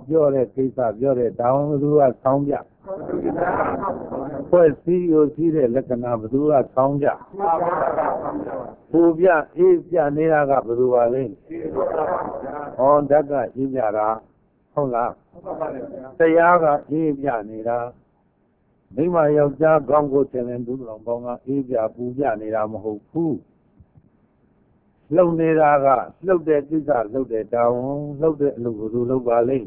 ပြောတဲ့ကိစ္စပြောတဲ့တောင်းဘသူကဆောင်းကြဖွဲ့စည်းရရှိတဲ့လက္ခဏာဘသူကဆောင်းကြပူပြအေးပြနေတာကဘသူပါလဲဟောဓာတ်ကအေးပြတာဟုတ်လားတရားကအေးပြနေတာမိမယောက်ျားကောင်းကိုထင်တယ်သူတော်ကောင်းကအေးပြပူပြနေတာမဟုတ်ဘူးလှုပ်နေတာကလှုပ်တဲ့ကိစ္စလှုပ်တဲ့တောင်းလှုပ်တဲ့အလုပ်ဘသူလုပ်ပါလိမ့်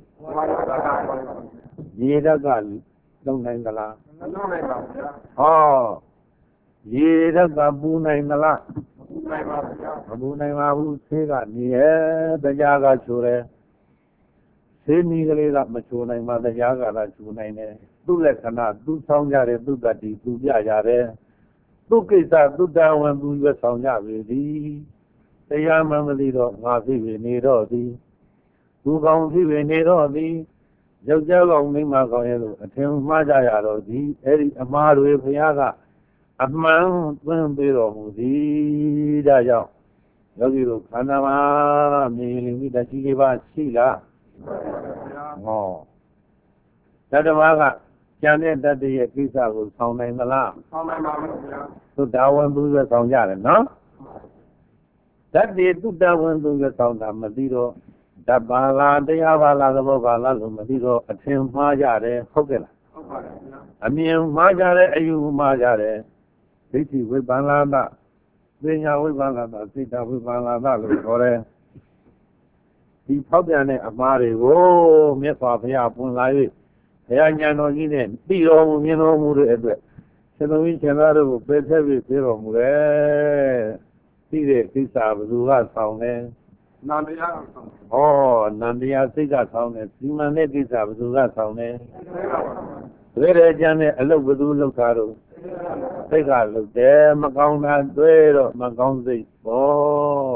ရေဓာတ်ကလုံနိုင်သလားမလုံနိုင်ပါဘူးဟောရေဓာတ်ကပူနိုင်သလားပူနိုင်ပါဗျာမပူနိုင်ပါဘူးဆေးကနေရဲ့တရားကချိုတယ်ဆေးနီးကလေးကမချိုနိုင်ပါတရားကလာချိုနိုင်တယ်သူ့လက္ခဏာသူ့ဆောင်ကြတယ်သူ့တတိသူပြကြတယ်သူ့ကိစ္စသူ့တာဝန်သူရွက်ဆောင်ကြပြီဒီတရားမှန်မသိတော့ငါဖြစ်ပြီနေတော့သည်သူကောင်းဖြစ်ပြီနေတော့သည်ယောက်ျားကောင်းမိန်းမကောင်းရဲ့လို့အထင်မှားကြရတော့ဒီအဲ့ဒီအမှားတွေဘုရားကအမှန်သွင်းပေးတော်မူသည်ဒါကြောင့်ယောဂီတို့ခန္ဓာမှာမြေလင်မိတရှိလေးပါရှိလားဟောတတ္တဝါကကျန်တဲ့တတ္တရဲ့ကိစ္စကိုဆောင်နိုင်သလားဆောင်နိုင်ပါဘူးဗျာသူတာဝန်သူရွက်ဆောင်ကြတယ်နော်တတ္တိသူတာဝန်သူရွက်ဆောင်တာမသိတော့ဓမ္ပါလားတရားပါလားသဘောပါလားလို့မသိတော့အထင်မှားကြတယ်ဟုတ်ကဲ့လားဟုတ်ပါရဲ့ဗျာအမြင်မှားကြတယ်အယူမှားကြတယ်ဒိဋ္ဌိဝိပ္ပန္နာသပညာဝိပ္ပန္နာသစိတ်တဝိပ္ပန္နာသလို့ခေါ်တယ်ဒီဖောက်ပြန်တဲ့အမှားတွေကိုမြတ်စွာဘုရားပွင့်လာ၍ဘုရားဉာဏ်တော်ကြီးနဲ့သိတော်မူမြင်တော်မူတဲ့အတွက်ရှင်တော်ကြီးရှင်သားတို့ကိုပယ်ဆက်ပြီးပြေတော်မူတယ်သိတဲ့ကိစ္စဘယ်သူကဆောင်လဲနန္တရားဆောင်ဟောနန္တရားစိတ်ကဆောင်တယ်စီမံတဲ့ကိစ္စဘယ်သူကဆောင်လဲသိတဲ့ကျမ်းနဲ့အလုပ်ဘယ်သူလုပ်တာတော့စိတ်ကလုပ်တယ်မကောင်းတာတွေ့တော့မကောင်းစိတ်ပေါ့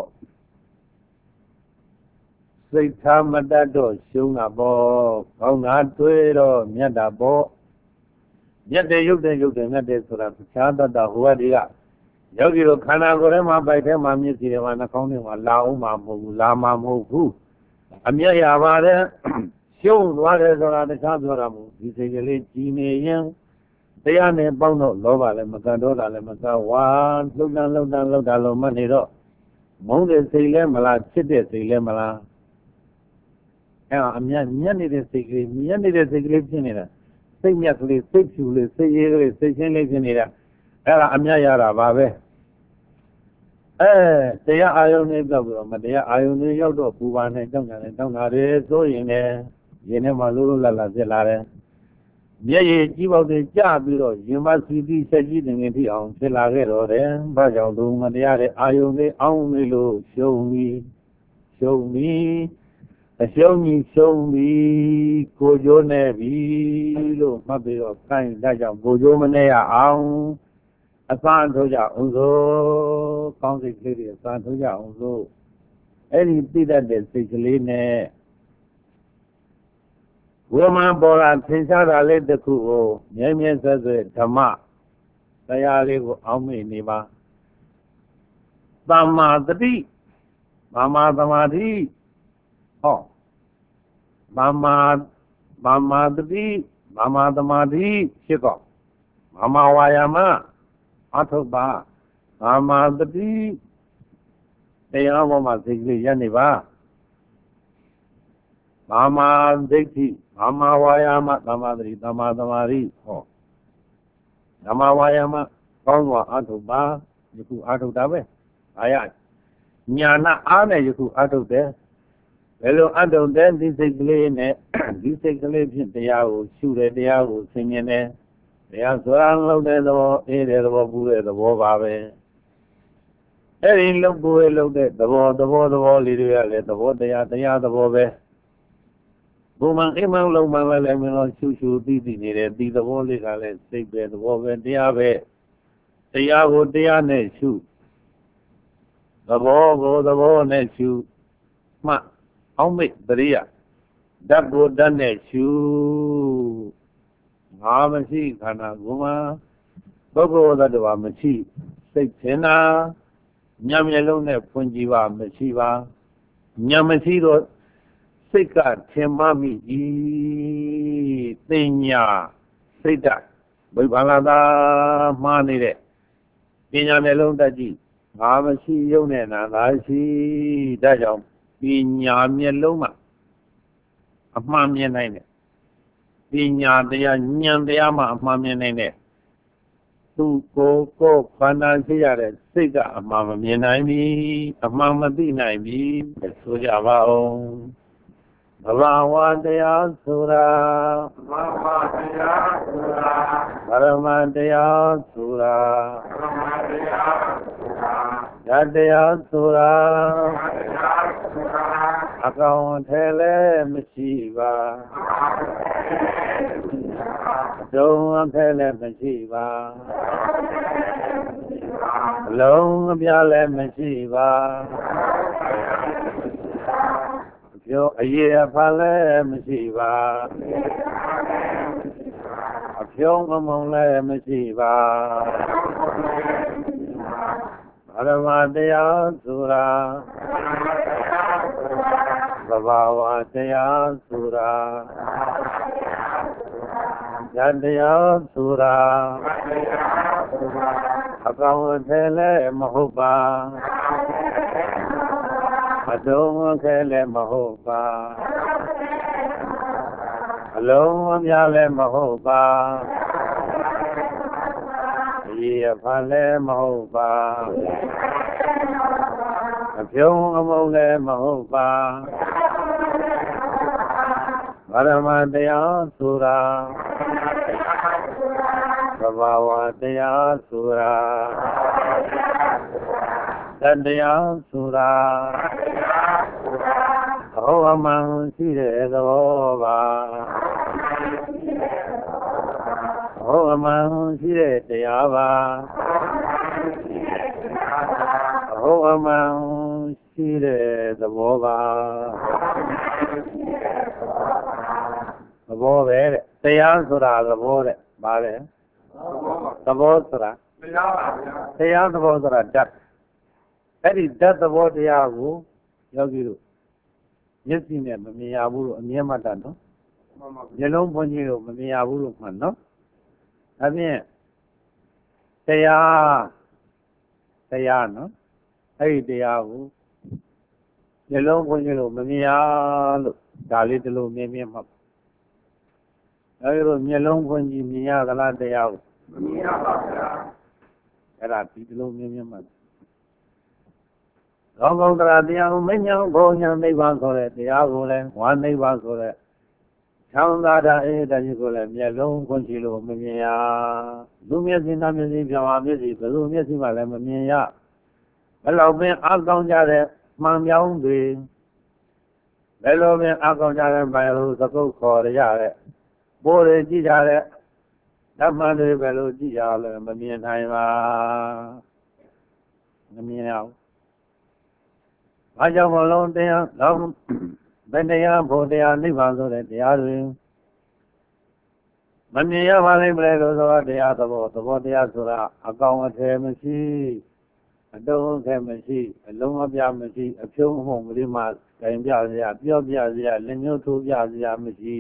စိတ်ထားမတတ်တော့ရှုံးတာပေါ့ကောင်းတာတွေ့တော့မြတ်တာပေါ့မြတ်တဲ့ရုပ်တဲ့မြတ်တဲ့ဆိုတာတခြားတတ်တာဟိုကတည်းကယောဂီတို့ခန္ဓာကိုယ်ထဲမှာပိုက်ထဲမှာမျက်စိထဲမှာနှာခေါင်းထဲမှာလာအောင်မှာမဟုတ်ဘူးလာမှာမဟုတ်ဘူးအမျက်ရပါတယ်ရှုံးသွားတယ်ဆိုတာတခြားပြောတာမဟုတ်ဒီစိတ်ကလေးကြည်နေရင်တရားနဲ့ပေါင်းတော့လောဘလည်းမကန်တော့တာလည်းမကဝါလှုပ်တာလို့မှတ်နေတော့မုန်းတဲ့စိတ်လည်းမလားချစ်တဲ့စိတ်လည်းမလားအဲ့အမျက်ညက်နေတဲ့စိတ်ကလေးညက်နေတဲ့စိတ်ကလေးဖြစ်နေတာစိတ်မြက်ကလေးစိတ်ဖြူလေးစိတ်ရည်ကလေးစိတ်ချင်းလေးဖြစ်နေတာအဲ့ဒါအမျက်ရတာပါပဲတရားအာယုန်နဲ့ပြောက်ပြီးတော့မတရားအာယုန်နဲ့ရောက်တော့ပူပါနဲ့တောင်းတာတယ်ဆိုရင်လည်းရင်ထဲမှာလိုလတ်ဖြစ်လာတယ်မျက်ရည်ကြီးပေါက်တွေကျပြီးတော့ရင်မစီတိဆက်ကြီးနေနေထိအောင်ဖြစ်လာခဲ့တော့တယ်ဘာကြောင့်လို့မတရားတဲ့အာယုန်တွေအောင်းနေလို့ရှုံးပြီးအရှုံးကြီးရှုံးပြီးကိုကျိုးနေပြီလို့မှတ်ပြီးတော့ခိုင်းဒါကြောင့်ကိုကျိုးမနေရအောင်အသာထုတ်ကြအောင်ဆိုကောင်းစိတ်ကလေးတွေအသာထုတ်ကြအောင်ဆိုအဲ့ဒီသိတတ်တဲ့စိတ်ကလေးနဲ့ဝိမာန်ပေါ်လာသင်္ချာတာလေးတစ်ခုကိုမြဲမြဲဆက်ဆက်ဓမ္မတရားလေးကိုအောက်မေ့နေပါသမ္မာတတိသမ္မာသမာဓိဟောသမ္မာတတိသမ္မာသမာဓိဖြစ်ကောသမ္မာဝါယာမအထုပ်ပါသမ္မာတတိတရားပေါ်မှာစိတ်ကလေးရပ်နေပါသမ္မာဒိဋ္ဌိသမ္မာဝါယာမသမ္မာတတိသမ္မာသမာဓိဟောသမ္မာဝါယာမကောင်းစွာအထုပ်ပါယခုအထုပ်တာပဲအားရညာနာအားနဲ့ယခုအထုတ်တယ်ဘယ်လိုအထုတ်တယ်ဒီစိတ်ကလေးနဲ့ဒီစိတ်ကလေးဖြင့်တရားကိုရှုတယ်တရားကိုဆင်ញင်တယ်တရားဆိုတာလုံးတဲ့သဘောအေးတဲ့သဘောပူတဲ့သဘောပါပဲအဲ့ဒီလုံးပူရဲ့လုံးတဲ့သဘောလေးတွေကလည်းသဘောတရားသဘောပဲဘုံမှန်အိမ်မှန်လုံးမှန်ပဲလည်းမလို့ရှုသိနေတဲ့ဒီသဘောလေးကလည်းစိတ်ပဲသဘောပဲတရားပဲတရားကိုတရားနဲ့ရှုသဘောကိုသဘောနဲ့ရှုမှအောင်မိတ်တရိယဓာတ်ကိုဓာတ်နဲ့ရှုငါမရှိခန္ဓာကိုယ်မှာပုဂ္ဂိုလ်သတ္တဝါမရှိစိတ်ထင်တာညံမျက်လုံးနဲ့ဖွင့်ကြည့်ပါမရှိပါညံမရှိတော့စိတ်ကထင်မှမိကြီးတင်ညာစိတ်ဓာတ်ဝိပဿနာမှားနေတဲ့ပညာမျက်လုံးတက်ကြည့်ငါမရှိရုံနဲ့နာသာရှိဒါကြောင့်ပညာမျက်လုံးမှာအမှန်မြင်နိုင်တယ်ပညာတရားဉာဏ်တရားမှာအမှန်မြင်နိုင်တယ်သူကိုခန္ဓာရှိရတဲ့စိတ်ကအမှန်မမြင်နိုင်ဘူးအမှန်မသိနိုင်ဘူးဆိုကြပါဦးဘဝဝတရားဆိုတာဘဝတရားဆိုတာဗရမတရားဆိုတာဗရမတရားဆိုတာတရားဆိုတာတရားဆိုတာအကောင်ထဲလည်းမရှိပါဒုံထဲလည်းမရှိပါအလုံးအပြားလည်းမရှိပါပြောအရေးအဖာလည်းမရှိပါအဖြုံးအမုံလည်းမရှိပါဗရမတရားဆိုတာသဘာဝတရားဆိုတာတရားဆိုတာအကောင်အထည်လည်းမဟုတ်ပါအတုံးအခဲလည်းမဟုတ်ပါအလုံးအပြားလည်းမဟုတ်ပါအရေးအဖာလည်းမဟုတ်ပါအဖြုံးအမုံလည်းမဟုတ်ပါဗရမတရားဆိုတာသဘာဝတရားဆိုတာတရားဆိုတာဟောအမှန်ရှိတဲ့သဘောပါဟောအမှန်ရှိတဲ့တရားပါဟောအမှန်ရှိတဲ့သဘောပါသဘောပဲတဲ့တရားဆိုတာသဘောတဲ့ပါလေသဘောဆိုတာတရားပါဗျာတရားသဘောဆိုတာဓာတ်အဲ့ဒီဓာတ်သဘောတရားကိုယောဂီတို့မျက်စိနဲ့မမြင်ရဘူးလို့အမြင်မှတ်တာနော်မျက်လုံးဖွင့်ကြည့်လို့မမြင်ရဘူးလို့မှတ်နော်အပြင်တရားနော်အဲ့ဒီတရားကိုမျက်လုံးဖွင့်ကြည့်လို့မမြင်ရလို့ဒါလေးတလို့မြင်မှတ်အဲ့ဒီလိုမျက်လုံးဖွင့်ကြည့်မြင်ရသလားတရားကိုမမြင်ရပါဗျာအဲ့ဒါဒီတလို့မြင်မှတ်ကောင်းကောင်းတရားတရားကိုမညာဘုံညာနိဗ္ဗာန်ဆိုတဲ့တရားကိုလည်းဝါနိဗ္ဗာန်ဆိုတဲ့ချမ်းသာတာအေးတည်းကိုလည်းမျက်လုံးဖွင့်ကြည့်လို့မမြင်ရလူမျက်စိနားမျက်စိပြောင်းပါမျက်စိဘယ်လိုမျက်စိမှလည်းမမြင်ရဘယ်လောက်ပင်အကောင်းကြတဲ့မှန်ပြောင်းတွေဘယ်လိုပင်အကောင်းကြတဲ့ဘယ်လိုသကုတ်ခေါ်ရတဲ့ပိုးတွေကြည့်ကြတဲ့ဓမ္မတွေဘယ်လိုကြည့်ရလဲမမြင်နိုင်ပါမမြင်ရဘူးဘာကြောင့်မလို့တရားတော့ဘယ်တရားဘုရားနိဗ္ဗာန်ဆိုတဲ့တရားတွေမမြင်ရပါလိမ့်မလဲလို့ဆိုတော့တရားသဘောတရားဆိုတာအကောင်အထည်မရှိအတုံးအထည်မရှိအလုံးအပြားမရှိအဖြုံးအမှုန်ကလေးမှကြင်ပြစရာပြောပြစရာလက်ညှိုးထိုးပြစရာမရှိ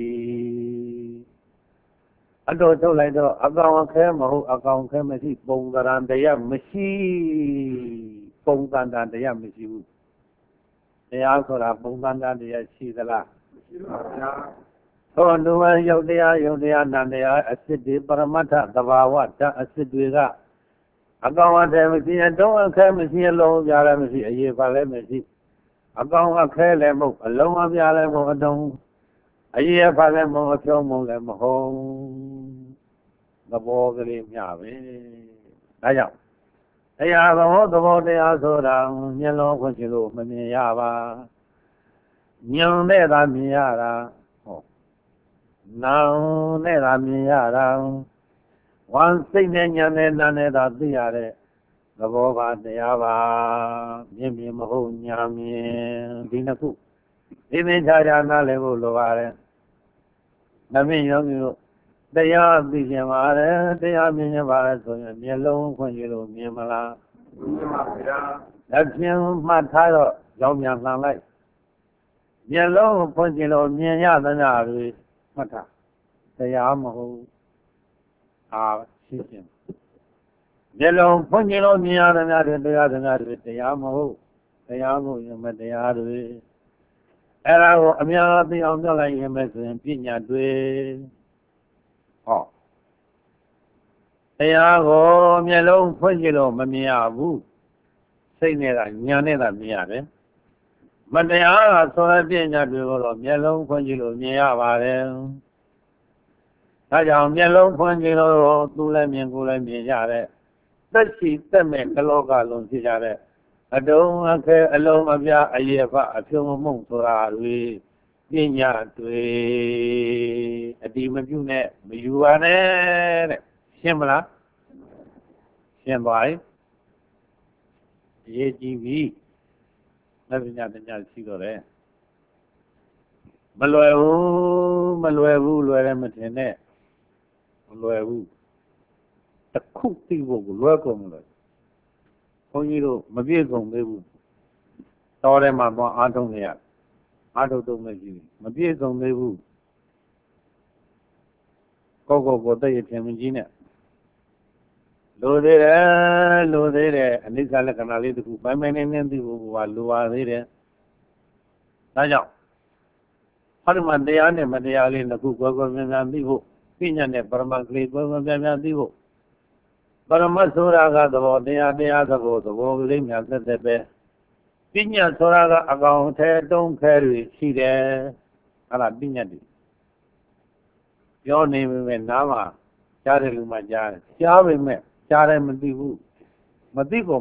အတော်ထုတ်လိုက်တော့အကောင်အခဲမဟုတ်အကောင်အခဲမရှိပုံသဏ္ဍာန်တရားမရှိပုံသဏ္ဍာန်တရားမရှိဘူးတရားဆိုတာပုံသဏ္ဍာန်တရားရှိသလားမရှိပါဗျာဟောလူဝရုပ်တရားနာတရားအစစ်တွေပရမတ္ထသဘာဝဓာတ်အစစ်တွေကအကောင်အထည်မရှိအတုံးအခဲမရှိအလုံးပြားလည်းမရှိအရေးပါလည်းမရှိအကောင်အခဲလည်းမဟုတ်အလုံးအပြားလည်းမဟုတ်အတုံးအရေးပါလည်းမဟုတ်အဖြုံးမဟုတ်လည်းမဟုတ်သဘောကလေးမျှပဲဒါကြောင့်တရားသဘောတရားဆိုတာမျက်လုံးဖွင့်ကြည့်လို့မမြင်ရပါညံနဲ့သာမြင်ရတာဟုတ်နောင်နဲ့သာမြင်ရတာဝမ်းစိတ်နဲ့ညံနဲ့နာနဲ့သာသိရတဲ့သဘောပါတရားပါမြင်မဟုတ်ညာမြင်ဒီနှစ်ခုဒီသင်္ချာချာနားလည်ဖို့လိုပါတယ်နမင်းယောဂီတို့တရားသိကျင်ပါတယ်တရားမြင်ကျင်ပါတယ်ဆိုရင်မျက်လုံးဖွင့်ကြည့်လို့မြင်မလားမြင်ပါဗျာလက်ဖြင့်မှတ်ထားတော့ကြောင်းမြန်လှန်လိုက်မျက်လုံးဖွင့်ကြည့်လို့မြင်ရသမျှတွေမှတ်ထားတရားမဟုတ်ရှင်းရှင်းမျက်လုံးဖွင့်ကြည့်လို့မြင်ရသမျှတွေတရားသမျှတွေတရားမဟုတ်တရားမဟုတ်ရင်မတရားတွေအဲ့ဒါကိုအများသိအောင်ပြောလိုက်ရင်ပဲဆိုရင်ပညာတွေတရားကိုမျက်လုံးဖွင့်ကြည့်လို့မမြင်ရဘူးစိတ်နဲ့ကညာနဲ့သာမြင်ရတယ်မတရားကဆိုတဲ့ပညာတွေကိုတော့မျက်လုံးဖွင့်ကြည့်လို့မြင်ရပါတယ်ဒါကြောင့်မျက်လုံးဖွင့်ကြည့်လို့သူလည်းမြင်ကိုယ်လည်းမြင်ကြတဲ့သက်ရှိသက်မဲ့ကလောကလုံးဖြစ်ကြတဲ့အတုံးအခဲအလုံးအပြားအယေဖအဖြုံမှုန့်ဆိုတာတွေပညာတွေအတိမပြုနဲ့မယူပါနဲ့တဲ့ရှင်းမလားရှင်းပါရဲ့ရေးကြည့်ပြီလက်ပညာတညာရှိတော့တယ်မလွယ်ဘူးလွယ်တယ်မထင်နဲ့မလွယ်ဘူးတစ်ခုသိဖို့ကိုလွယ်ကုန်မလို့ဘုန်းကြီးတို့မပြည့်စုံသေးဘူးတော်တယ်မှာတော့အားထုတ်နေရအားထုတ်တော့မရှိဘူးမပြည့်စုံသေးဘူးကိုတည့်ရထင်မကြီးနဲ့လိုသေးတယ်အနိစ္စလက္ခဏာလေးတစ်ခုပိုင်းပိုင်းနဲ့သိဖို့ကလိုပါသေးတယ်ဒါကြောင့်ဟောဒီမှာတရားနဲ့မတရားလေးတစ်ခုကွယ်များများသိဖို့ပညာနဲ့ပရမတ်ကလေးကွယ်များများသိဖို့ပရမတ်ဆိုတာကသဘောတရားသဘောကလေးများသက်ပဲပညာဆိုတာကအကောင်ထဲတုံးခဲတွေရှိတယ်အဲ့ဒါပညာတွေပြောနေပေမဲ့နားမှာကြားတယ်လူမှကြားတယ်ကြားပေမဲ့ကြားတယ်မသိဘူးမသိဘူး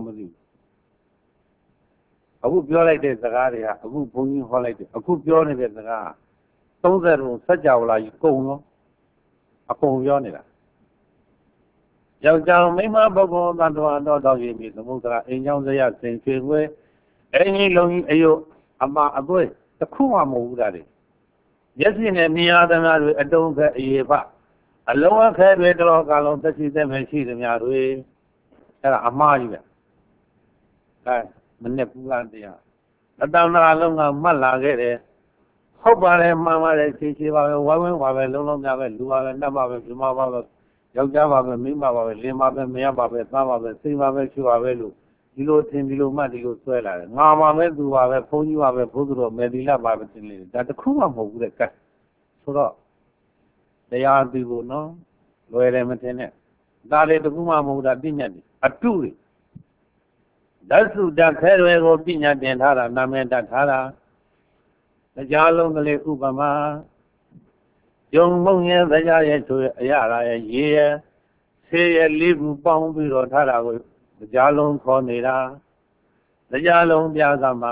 အခုပြောလိုက်တဲ့စကားတွေကအခုဘုန်းကြီးဟောလိုက်တယ်အခုပြောနေတဲ့စကား30လုံးစัจ java လာကြီးကုန်ရောအကုန်ပြောနေတာယောက်ျားမိန်းမပုဂ္ဂိုလ်သတ္တဝါတော့ရည်ပြီးသမုဒ္ဒရာအိမ်ချောင်းစရစင်ချွေခွဲအင်းကြီးလုံးကြီးအယုအမအသွေးတစ်ခုမှမဟုတ်ဘူးတာတွေမျက်စိနဲ့မြင်ရသမျှတွေအတုံးခဲအေဖအလုံးအခဲတွေတော်ကလုံးသက်ရှိသက်မရှိသမျှတွေအဲ့ဒါအမှားကြီးပဲအဲမနဲ့ပူလာတရားအတ္တနာလုံးကမှတ်လာခဲ့တယ်ဟုတ်ပါတယ်မှန်ပါတယ်ခြေပါပဲဝိုင်းဝန်းပါပဲလုံးများပဲလူပါပဲနတ်ပါပဲပြမပါပဲယောက်ျားပါပဲမိန်းမပါပဲလင်းပါပဲမရပါပဲသားပါပဲစိတ်ပါပဲချူပါပဲလို့ဒီလိုထင်ဒီလိုမှတ်ဒီလိုဆွဲလာတယ်ငါပါပဲသူပါပဲဘုန်းကြီးပါပဲဘုသူတော်မေဒီလပါပဲသင်လေဒါတခုမှမဟုတ်ဘူးတဲ့ကဲဆိုတော့တရားသိဖို့နော်လွယ်တယ်မထင်နဲ့ဒါတွေတခုမှမဟုတ်တာပညာတွေအတုတွေဓာတ်စုဓာတ်ခဲတွေကိုပညာတင်ထားတာနာမည်တတ်ထားတာတရားလုံးကလေးဥပမာယုံမုံရဲ့တရားရဲ့ဆိုရအရာရဲ့ရေးရဲ့ဆေးရဲ့လေးခုပေါင်းပြီးတော့ထားတာကိုတရားလုံးခေါ်နေတာတရားလုံးပြသမှာ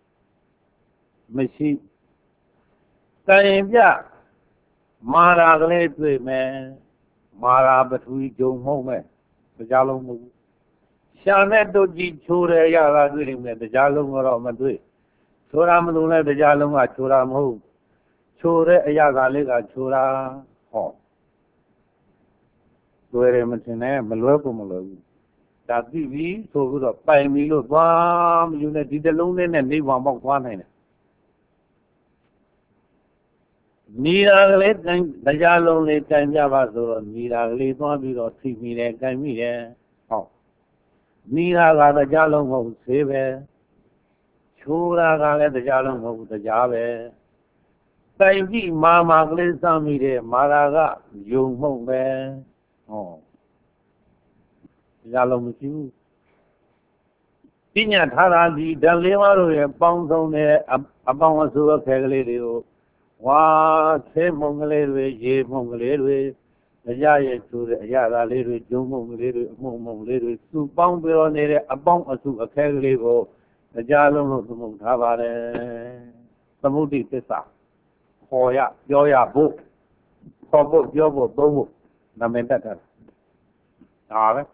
မရှိတိုင်ပြမာရာကလေးတွေ့မယ်မာရာပထဝီဂျုံမုံမဲ့တရားလုံးမဟုတ်ဘူးရှာနဲ့တုတ်ကြီးချိုးတယ်ရတာတွေ့နေမယ်တရားလုံးကတော့မတွေ့ချိုးတာမလို့လဲတရားလုံးကချိုးတာမဟုတ်ချိုးတဲ့အရာကလေးကချိုးတာလွယ်တယ်မထင်နဲ့မလွယ်ဘူးဒါသိပြီဆိုပြီးတော့ပိုင်ပြီလို့သွားမယူနဲ့ဒီတလုံးနဲ့နေဝါမောက်သွားနိုင်တယ်မိရာကလေးတရားလုံးလေးတိုင်ပြပါဆိုတော့မိရာကလေးသွားပြီးတော့သိမိတယ်တိုင်မိတယ်မိရာကတရားလုံးမဟုတ်သေးပဲချိုးတာကလည်းတရားလုံးမဟုတ်တရားပဲတိုင်ကြည့်မာကလေးစမ်းမိတယ်မာရာကယုံမှုန့်ပဲတရားလုံးမရှိဘူးပညာထားတာဒီဓာတ်လေးပါးတို့ရဲ့ပေါင်းဆုံးတဲ့အပေါင်းအစုအခဲကလေးတွေကိုဝါဆဲမုံကလေးတွေရေမုံကလေးတွေတရားရဲ့ဆိုတဲ့အရာသားလေးတွေဂျုံမုံကလေးတွေအမှုံမုံလေးတွေစုပေါင်းပြီးတော့နေတဲ့အပေါင်းအစုအခဲကလေးကိုတရားလုံးလို့သမုတ်ထားပါတယ်သမုဒ္ဒိသစ္စာခေါ်ရပြောရဖို့ခေါ်ဖို့ပြောဖို့သုံးဖို့နာမည်တတ်တာဒါပဲ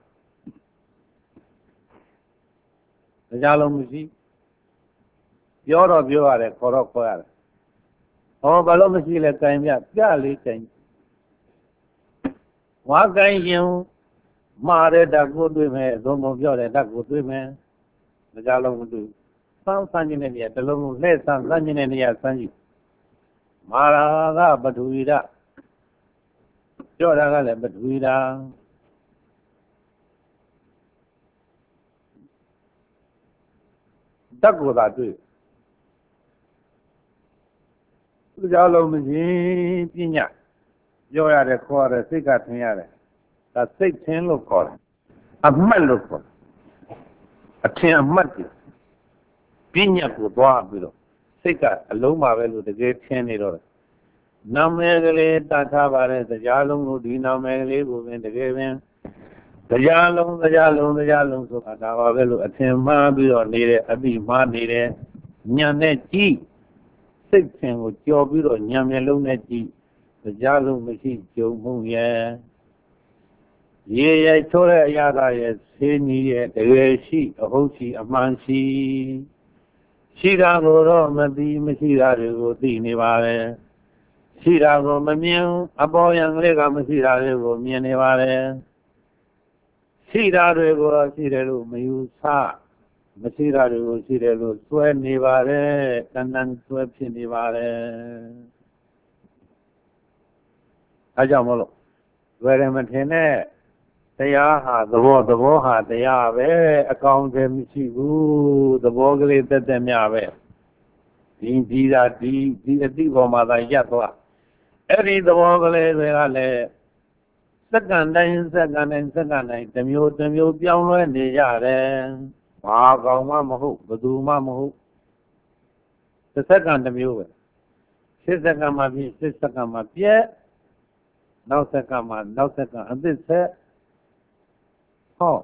တရားလုံးမရှိပြောတော့ပြောရတယ်ခေါ်တော့ခေါ်ရတယ်ဘာလို့မရှိလဲတိုင်ပြလေးတိုင်ဝါကိုင်းရင်မှားတဲ့ဓာတ်ကိုတွေ့မယ်သုံးပုံပြောတဲ့ဓာတ်ကိုတွေ့မယ်တရားလုံးမတွေ့ Some Sanjin India, the long less than Sanjin India Sanji. Maraga Batuida. Joraga Batuida. Dagoda do. Jalom Pina. Joya the quarter, Sigat Niare. That 16 look for. A man look for. A 10 months. Pina could walk below. Sika, a low marvel with the great 10 year. Namegale, Tatavare, the Jalum, Dina Megale, who in the game. The Jalum, so Atavavelu, a 10 marble or needed, a big man needed. Nyanechi, 16 with your bureau, Nyamelunechi, the Jalum machine, Joe Munya. Yea, I told her Yada, yes, Sini, the she, a hoshi, a mansi. Shirago, Madi, Mashira, Dini, Shirago, Mamian, a boy and lega, Mashira, Mianevare. Shirago, Shirago, Mayusa, Mashira, Shirago, Swenivare, and then Swepinivare. Ajamolo, where am I? They are the war, they are very account them, the Bogle that them are. Indeed, the Divo Mother Yatwa. Every the Bogle, they are second and the mute, young and the yard. Mago, but do Mamu. The second the mule. Sister Gama, Sister Gama, Pierre. No second, and this said. Oh.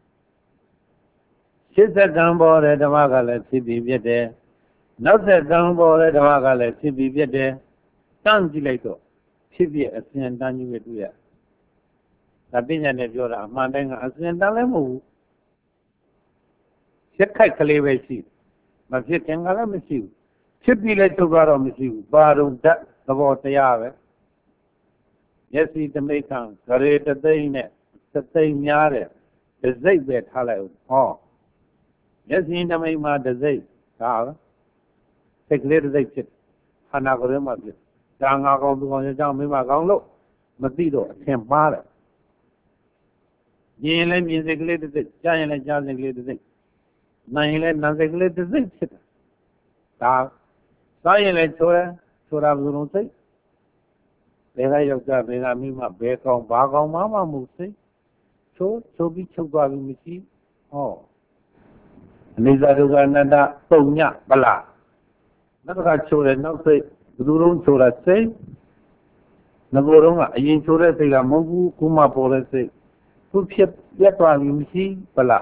Sister Gambo, the Magale, Sibi Viete. No said Gambo, the Magale, Sibi Viete. Tangilato. Sibi, a sin and done you with you. The Binan of your Mandang, a sin and done. Shekai Kalevasi. But she can go on with you. Sibi let to go on with you. Baru, that the water yard. Yes, eat the Makan, Karate the Dane, the same yard. The Zay bet hello. Oh. Yes, in the Mayma, the Zay. Take little Zay chip. Hanagorima. Jangago on the Jamima Gonglo. Matido, Tempara. Yellow music little Zay. Giant and Johnny little Zay. Nine nothing little Zay chip. Silent Tora, Tora will say. Then I have got Mima back on Bagon Mama Musi. So be choking machine. Oh. Nizarugananda, Sonia, Bala. Not got children, no say, Durun Chora say. Nagoroma, Yin Chora say, Mogu, Kuma Pole say. Who kept Yatwan machine, Bala.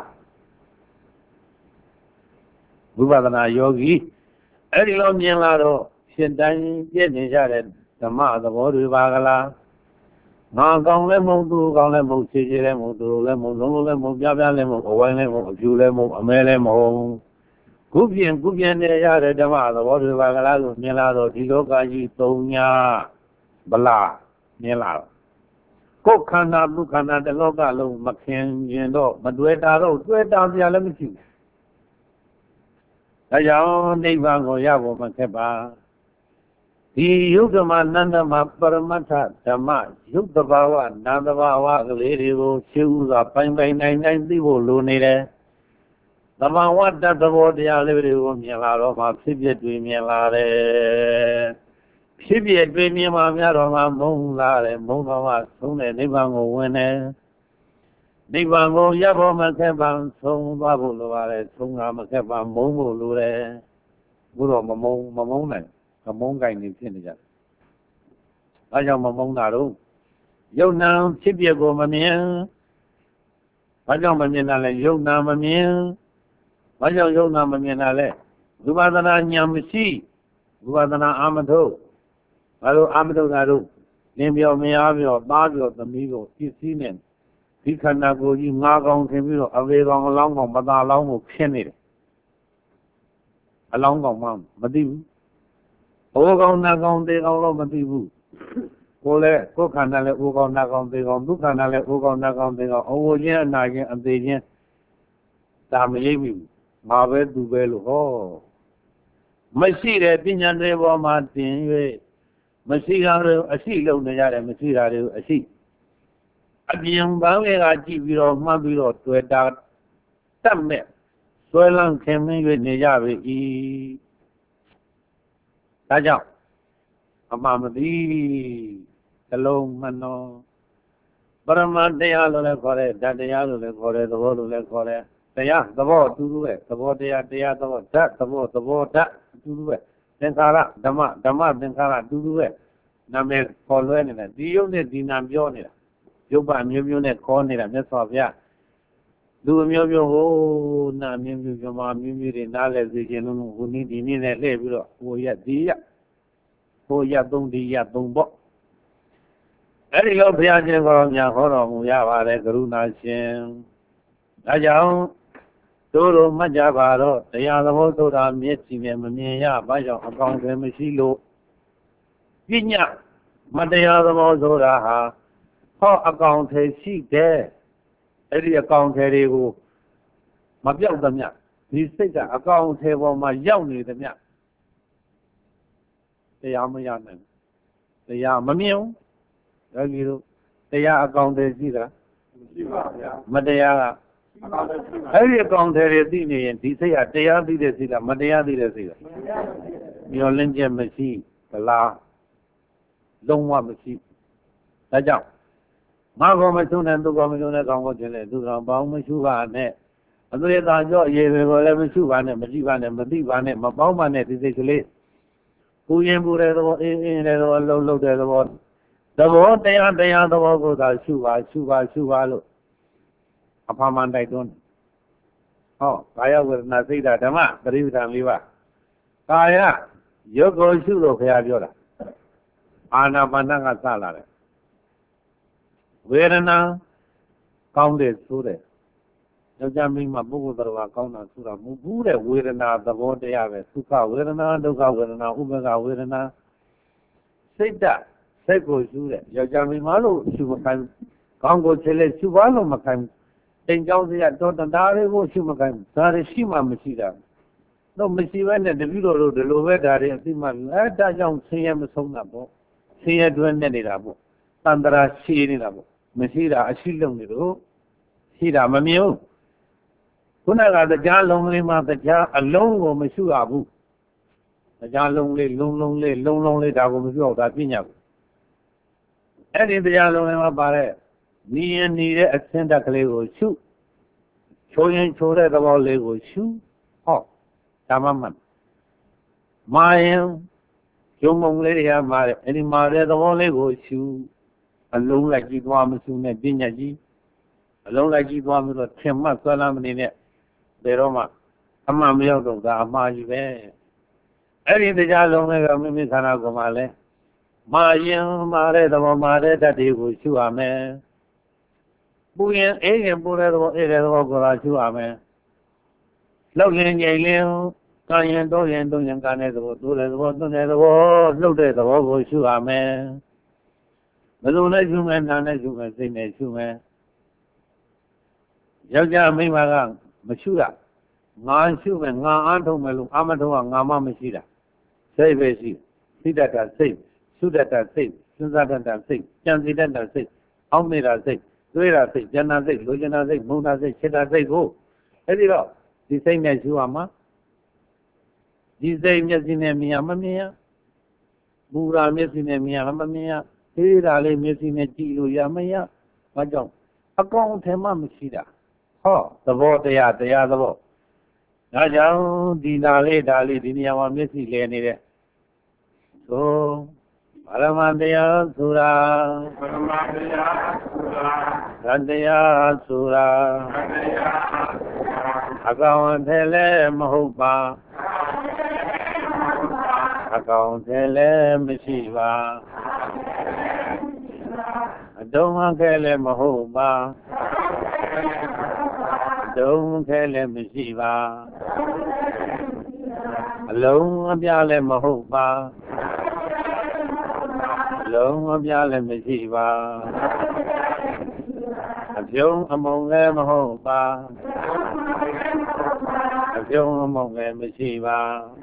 Bubadana Yogi. Every long Yelado, Shendan, Yen, the mother of Bagala. Now, Gong Lemon, Gong Lemon, Chiji Lemon, Lemon, Lemon, Yabia Lemon, Owen Lemon, Jew Lemon, Amelemo. Gubian, Yara, the mother of Bagala, Milado, Tiloka, Tonya, Bala, Milado. Kokana, Lucana, the Logalo, Mackin, Yendo, Madueta, Dueta, the Alamity. A young Nevango Yavo Makeba. Yugama Nandama Paramata, Dama, Yugabawa, Nandavawa, Lady will choose a pine by 990 lunere. The man what that the word the liberty will be allowed of my Pibia Dreamia. Pibia Dreamia Mamma Moonla, Mona, soon and Nivango winner. Nivango Yabo Makaban, so Babu, Sunga Makaban, Momo Lure, Guru Mamona. A monk in Finja. I am a monaro. You now, Tibia go mamia. I don't mamina, you now mamia. I don't you now mamina. Gubadana Yamasi, Gubadana Amado. Alo Amado Naru. Name your Miavio, Mario, the Migo, Kisinen. He cannot go in Nagon, Camilo, away along on Madalong, Penny. Along on Mom, Madibu. Ogon Nagon, they all over the wood. Ole, Cocanale, Ogon Nagon, they on Lucanale, Ogon Nagon, they are over here, Nagan, and they get Dami, ပဲသူပဲလို့ဟောမရှိတဲ့ပညာတွေပေါ်မှာတင်၍မရှိတာတွေအရှိလုံးနေရတယ်မရှိတာတွေအရှိအပြင်ပန်းတွေကကြည့်ပြီးတော့မှတ်ပြီးတော့တွေ့တာတတ်မဲ့ဆွဲလန်းခင်မင်း၍နေကြပြီဒါကြောင့်အမှန်မသိတလုံးမနောပရမတရားလို့လည်းခေါ်တယ်ဓာတ်တရားလို့လည်းခေါ်တယ်သဘောလို့လည်းခေါ်တယ်တရားသဘောအတူတူပဲသဘောတရားတရားသဘောဓာတ်သဘောသဘောဓာတ်အတူတူပဲသင်္ခါရဓမ္မဓမ္မသင်္ခါရအတူတူပဲနာမည်ခေါ်လွဲနေတယ်ဒီယုတ်နဲ့ဒီနာပြောနေတာရုပ်ပမျိုးမျိုးနဲ့ခေါ်နေတာမြတ်စွာဘုရားလူမျိုးမျိုးဟိုနာမျိုးမျိုးမြမမျိုးမျိုးတွေနားလဲစေခြင်းလုံးဟိုနည်းဒီနည်းနဲ့လှည့်ပြီးတော့ဟိုရက်ဒီရက်ဟိုရက်သုံးဒီရက်သုံးပေါ့အဲ့ဒီလိုဘုရားရှင်ကိုယ်တော်မြတ်ဟောတော်မူရပါတယ်ကရုဏာရှင်ဒါကြောင့်တို့မှတ်ကြပါတော့တရားသဘောဆိုတာမျက်စိနဲ့မမြင်ရဘာကြောင့်အကောင်တွေမရှိလို့ပညာမတရားသဘောဆိုတာဟာဟောအကောင်တွေရှိတယ်အဲ့ဒီအကောင်တွေကိုမပြောက်သမျှဒီစိတ်ကအကောင်တွေပေါ်မှာရောက်နေသမျှတရားမရနိုင်တရားမမြင်ဘူးဒါကြီးတို့တရားအကောင်တွေရှိတာမရှိပါဗျာမတရားကအဲ့ဒီအကောင်တွေသိနေရင်ဒီစိတ်ကတရားသိတဲ့စိတ်ကမတရားသိတဲ့စိတ်ကမျောလင်းချက်မရှိဗလားလုံးဝမရှိဒါကြောင့်ငါကောမချုံတဲ့သူကောမချုံတဲ့ကောင်ကိုကျင်လေသူတော်ပေါင်းမရှိပါနဲ့အသွေးသာကြော့ရေတွေကိုလည်းမရှိပါနဲ့မကြည့်ပါနဲ့မသိပါနဲ့မပေါင်းပါနဲ့ဒီစိတ်ကလေးပူရင်ပူတဲ့သဘောအေးအေးတဲ့သဘောလှုပ်လှုပ်တဲ့သဘောသဘောတရားတရားသဘောကိုသာရှုပါရှုပါရှုပါလို့အဖမှန်တိုက်တွန်းဟောကာယဝေဒနာစိတ်ဓာတ်ဓမ္မပရိပဒံ၄ပါးကာယရုပ်ကိုရှုလို့ခရပြောတာအာနာပါနကစလာတယ်ဝေဒနာကောင်းတဲ့ဆိုးတဲ့ယောက်ျားမိန်းမပုဂ္ဂိုလ်တော်ကောင်းတာဆိုတာမဟုတ်ဘူးတဲ့ဝေဒနာသဘောတရားပဲသုခဝေဒနာဒုက္ခဝေဒနာဥပ္ပခဝေဒနာစိတ်ဓာတ်စိတ်ကိုရှုတဲ့ယောက်ျားမိန်းမလို့ရှုမခိုင်းကောင်းကိုခြေလက်ရှုပါလို့မခိုင်းတိမ်ကြောင်းစရာတော်တရားတွေကိုရှုမခိုင်းဒါတွေရှိမှမရှိတာတော့မရှိဘဲနဲ့တပည့်တော်တို့ဒီလိုပဲဒါတွေအသိမှအဲဒါကြောင့်ဆင်းရဲမဆုံးတာပေါ့ဆင်းရဲတွဲနဲ့နေတာပေါ့တန်တရာရှိနေတာပေါ့မရှိတာအရှိလုံးနေတော့ရှိတာမမြင်ဘူးခုနကတရားလုံးလေးမှတရားအလုံးကိုမရှုရဘူးတရားလုံးလေးလုံးလုံးလေးလုံးလုံးလေးဒါကိုမရှုအောင်ဒါပညာကိုအဲ့ဒီတရားလုံးလေးမှပါတဲ့နီးရင်နီးတဲ့အဆင်းတက်ကလေးကိုရှုချိုးရင်ချိုးတဲ့သဘောလေးကိုရှုဟောဒါမှမှမာရင်ကျုံမုံလေးတွေကမာတဲ့အဲ့ဒီမာတဲ့သဘောလေးကိုရှုအလုံးလိုက်ကြည့်သွားမရှုနဲ့ပညာကြီးအလုံးလိုက်ကြည့်သွားပြီးတော့ထင်မှတ်ဆွဲလမ်းမနေနဲ့ဘယ်တော့မှအမှန်မရောက်တော့ဒါအမှားကြီးပဲအဲ့ဒီတရားလုံးလေးကမိမိခန္ဓာကိုယ်မှာလဲမာရင်မာတဲ့သဘောမာတဲ့ဓာတ်တွေကိုရှုရမယ်ပူရင်အေးရင်ပူတဲ့သဘောအေးတဲ့သဘောကိုသာရှုရမယ်လှုပ်ရင်ငြိမ်ရင်ကာရင်တိုးရင်တုံရင်ကာတဲ့သဘောတိုးတဲ့သဘောတုံတဲ့သဘောလှုပ်တဲ့သဘောကိုရှုရမယ်ဘယ်လိုလဲရှုမယ်နာနဲ့ရှုမယ်စိတ်နဲ့ရှုမယ်ယောက်ျားမိန်းမကမရှုရငါရှုမယ်ငါအားထုတ်မယ်လို့အာမထုတ်ကငါမှမရှိတာစိတ်ပဲရှိသိတတ်တာစိတ်ရှုတတ်တာစိတ်စဉ်းစားတတ်တာစိတ်ကြံစည်တတ်တာစိတ်အောက်နေတာစိတ်တွေးတာစိတ်ဉာဏ်စိတ်လိုချင်တာစိတ်မုန်းတာစိတ်ချစ်တာစိတ်ကိုအဲ့ဒီတော့ဒီစိတ်နဲ့ရှုရမှာဒီစိတ်မျက်စိနဲ့မြင်ရမမြင်ရပူရာမျက်စိနဲ့မြင်ရမမြင်ရသေးတာလေးမျက်စိနဲ့ကြည့်လို့ရမရဘာကြောင့်အကောင်အထည်မှမရှိတာဟောသဘောတရားတရားသဘောဒါကြောင့်ဒီနာလေးဒါလေးဒီနေရာမှာမျက်စိလဲနေတဲ့သို့ပရမတရားဆိုတာပရမတရားဆိုတာတရားဆိုတာအကောင်အထည်လည်းမဟုတ်ပါအကောင်အထည်လည်းမရှိပါအတုံးအခဲလည်းမဟုတ်ပါအတုံးခဲလည်းမရှိပါအလုံးအပြားလည်းမဟုတ်ပါအလုံးအပြားလည်းမရှိပါအပြုံးအမုံလည်းမဟုတ်ပါအပြုံးမောင်ငယ်မရှိပါ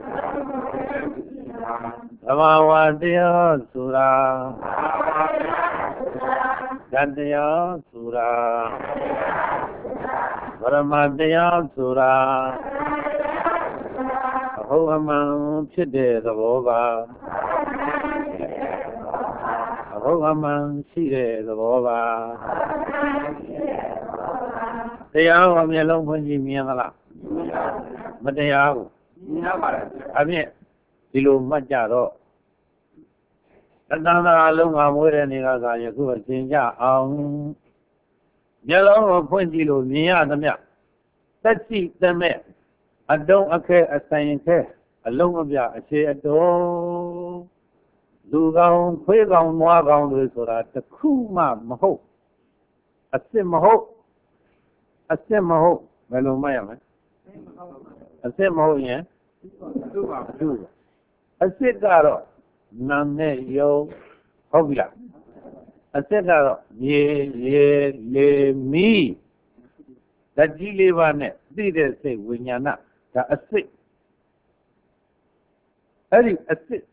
သဘာဝတရားဆိုတာဓာတ်တရားဆိုတာဗရမတရားဆိုတာအဟုတ်အမှန်ဖြစ်တဲ့သဘောပါအဟုတ်အမှန်ရှိတဲ့သဘောပါတရားဟောမျက်လုံးဖွင့်ကြည့်မြင်သလားမတရားဘူးမြင်ပါတယ်အပြည့်ဒီလိုမှတ်ကြတော့တဏ္ဍာလုံးကမွေးတဲ့နေကသာယခုအသင်ကြအောင်မျက်လုံးကိုဖွင့်ကြည့်လို့မြင်ရသမျှသက်ရှိသမဲ့အတုံးအခဲအဆိုင်ခဲအလုံးအပြအခြေအတော်လူကောင်ခွေးကောင်နွားကောင်တွေဆိုတာတစ်ခုမှမဟုတ်အစ်စ်မဟုတ်အစ်စ်မဟုတ်ဘယ်လိုမှတ်ရမလဲအစ်စ်မဟုတ်ရင်သူ့ပါသူ့အစ်စ်ကတော့နာနဲ့ယုံဟုတ်ပြီလားအစ်စ်ကတော့ရေရေလေမီဓာတ်ကြီးလေးပါးနဲ့သိတဲ့စိတ်ဝိညာဏဒါအစ်စ်အဲ့ဒီအစ်စ်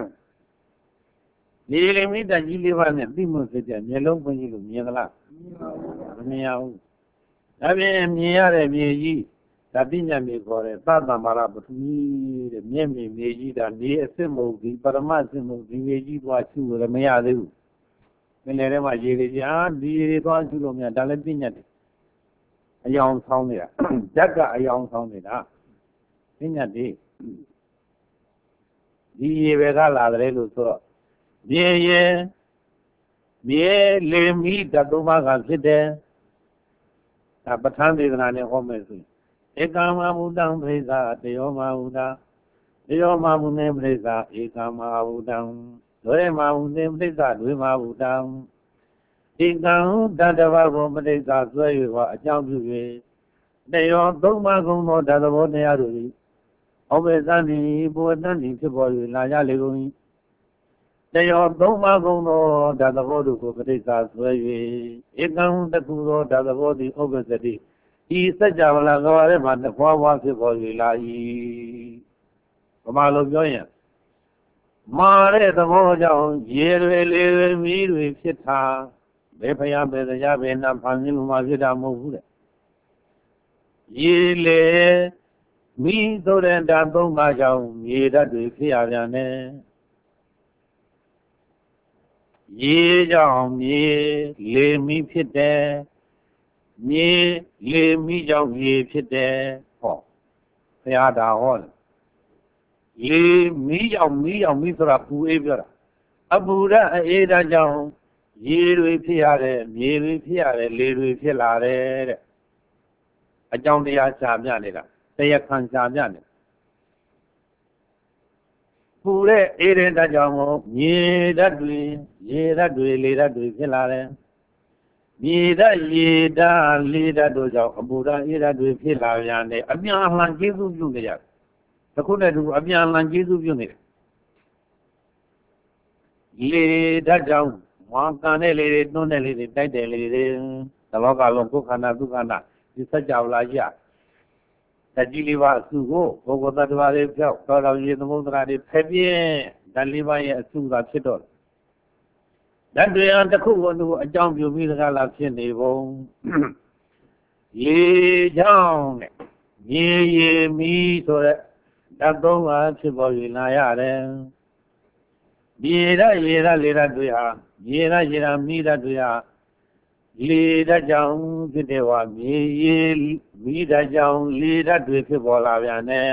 လေလေမီဓာတ်ကြီးလေးပါးနဲ့သိမှုစိတ်တဲ့မျက်လုံးပွင့်ကြည့်လို့မြင်သလားမမြင်ရဘူးဒါပြင်မြင်ရတဲ့မြေကြီးဒါပညာမြေခေါ်တယ်သတ္တမာရပထဝီတဲ့မျက်မြင်မြေကြီးဒါနေအစစ်မဟုတ်ဒီပရမအစစ်မဟုတ်ဒီမြေကြီးသွားရှုလို့မရသေးဘူးပင်လယ်ထဲမှာရေတွေကြာဒီရေသွားရှုလို့မရဒါလည်းပညာတယ်အယောင်ဆောင်းနေတာဓာတ်ကအယောင်ဆောင်းနေတာပညာတယ်ဒီရေပဲကလာတယ်လို့ဆိုတော့မြေရေမြေလေမီဓာတ်သုံးပါးကဖြစ်တယ်ဒါပဋ္ဌာန်းဒေသနာနဲ့ဟောမယ်ဆိုဧကမမုတံပရိသတယောမဟုတာတယောမဟုနေပရိသဧကမဟုတံဒွေမဟုနေပရိသဒွေမဟုတံဧကံတတဝဘောပရိသဆွဲ၍ဟောအကြောင်းပြု၍တယောသုံးပါးကုန်သောဓာတ်သဘောတရားတို့သည်ဩဘေသံတိဘုဝတ္တန်တိဖြစ်ပေါ်၍လာရလေကုန်၏တယောသုံးပါးကုန်သောဓာတ်သဘောတို့ကိုပရိသဆွဲ၍ဧကံတခုသောဓာတ်သဘောသည်ဩဘေသတိဤစัจ java လာကဘာထဲမှာတစ်ခွားခွားဖြစ်ပေါ်၍လာ၏ဗမာလိုပြောရင်မာတဲ့သဘောကြောင့်ရေတွေလေတွေမီးတွေဖြစ်တာဘယ်ဖျားဘယ်တရားဘယ်နာဖန်ဆင်းလို့မှဖြစ်တာမဟုတ်ဘူးတဲ့ရေလေမီးဆိုတဲ့ဓာတ်သုံးပါးကြောင့်မြေဓာတ်တွေဖြစ်ရပြန်တယ်ရေကြောင့်မြေလေမီးဖြစ်တယ်မြေလေမီးကြောင့်ရေဖြစ်တယ်ဟောဘုရားဒါဟောတယ်လေမီးကြောင့်မီးဆိုတာပူအေးပြောတာအပူဓာတ်အေးဓာတ်ကြောင့်ရေတွေဖြစ်ရတယ်မြေတွေဖြစ်ရတယ်လေတွေဖြစ်လာတယ်တဲ့အကြောင်းတရားရှားပြနေတာတရားခံရှားပြနေပူတဲ့အေးတဲ့ဓာတ်ကြောင့်မြေဓာတ်တွေရေဓာတ်တွေလေဓာတ်တွေဖြစ်လာတယ်မြေဓာတ်ရေဓာတ်လေဓာတ်တို့ကြောင့်အပူဓာတ်အေးဓာတ်တွေဖြစ်လာပြန်တယ်အပြန်အလှန်ကျေးဇူးပြုနေကြတယ်တစ်ခုနဲ့တစ်ခုအပြန်အလှန်ကျေးဇူးပြုနေတယ်လေဓာတ်ကြောင့်ဝါကန်တဲ့လေတွေတွန်းတဲ့လေတွေတိုက်တဲ့လေတွေသလောကလုံးကိုယ်ခန္ဓာသူခန္ဓာဒီစัจ java လာရတတိလေးပါအစုကိုဘုဂဝတ္တဝါတွေဖြောက်တော်တော်ရေသမုဒ္ဒရာတွေဖက်ပြင်းဓာတ်လေးပါရဲ့အစုသာဖြစ်တော့ဓာတ်တွေအားတစ်ခုကိုတစ်ခုအကြောင်းပြုပြီးသကားလာဖြစ်နေပုံလေကြောင့်နဲ့မြေရေမီးဆိုတဲ့ဓာတ်သုံးပါးဖြစ်ပေါ်၍လာရတယ်မြေဓာတ်ရေဓာတ်လေဓာတ်တွေဟာမြေဓာတ်ရေဓာတ်မီးဓာတ်တွေဟာလေဓာတ်ကြောင့်ဖြစ်တဲ့ဝါမြေရေမီးဓာတ်ကြောင့်လေဓာတ်တွေဖြစ်ပေါ်လာပြန်တယ်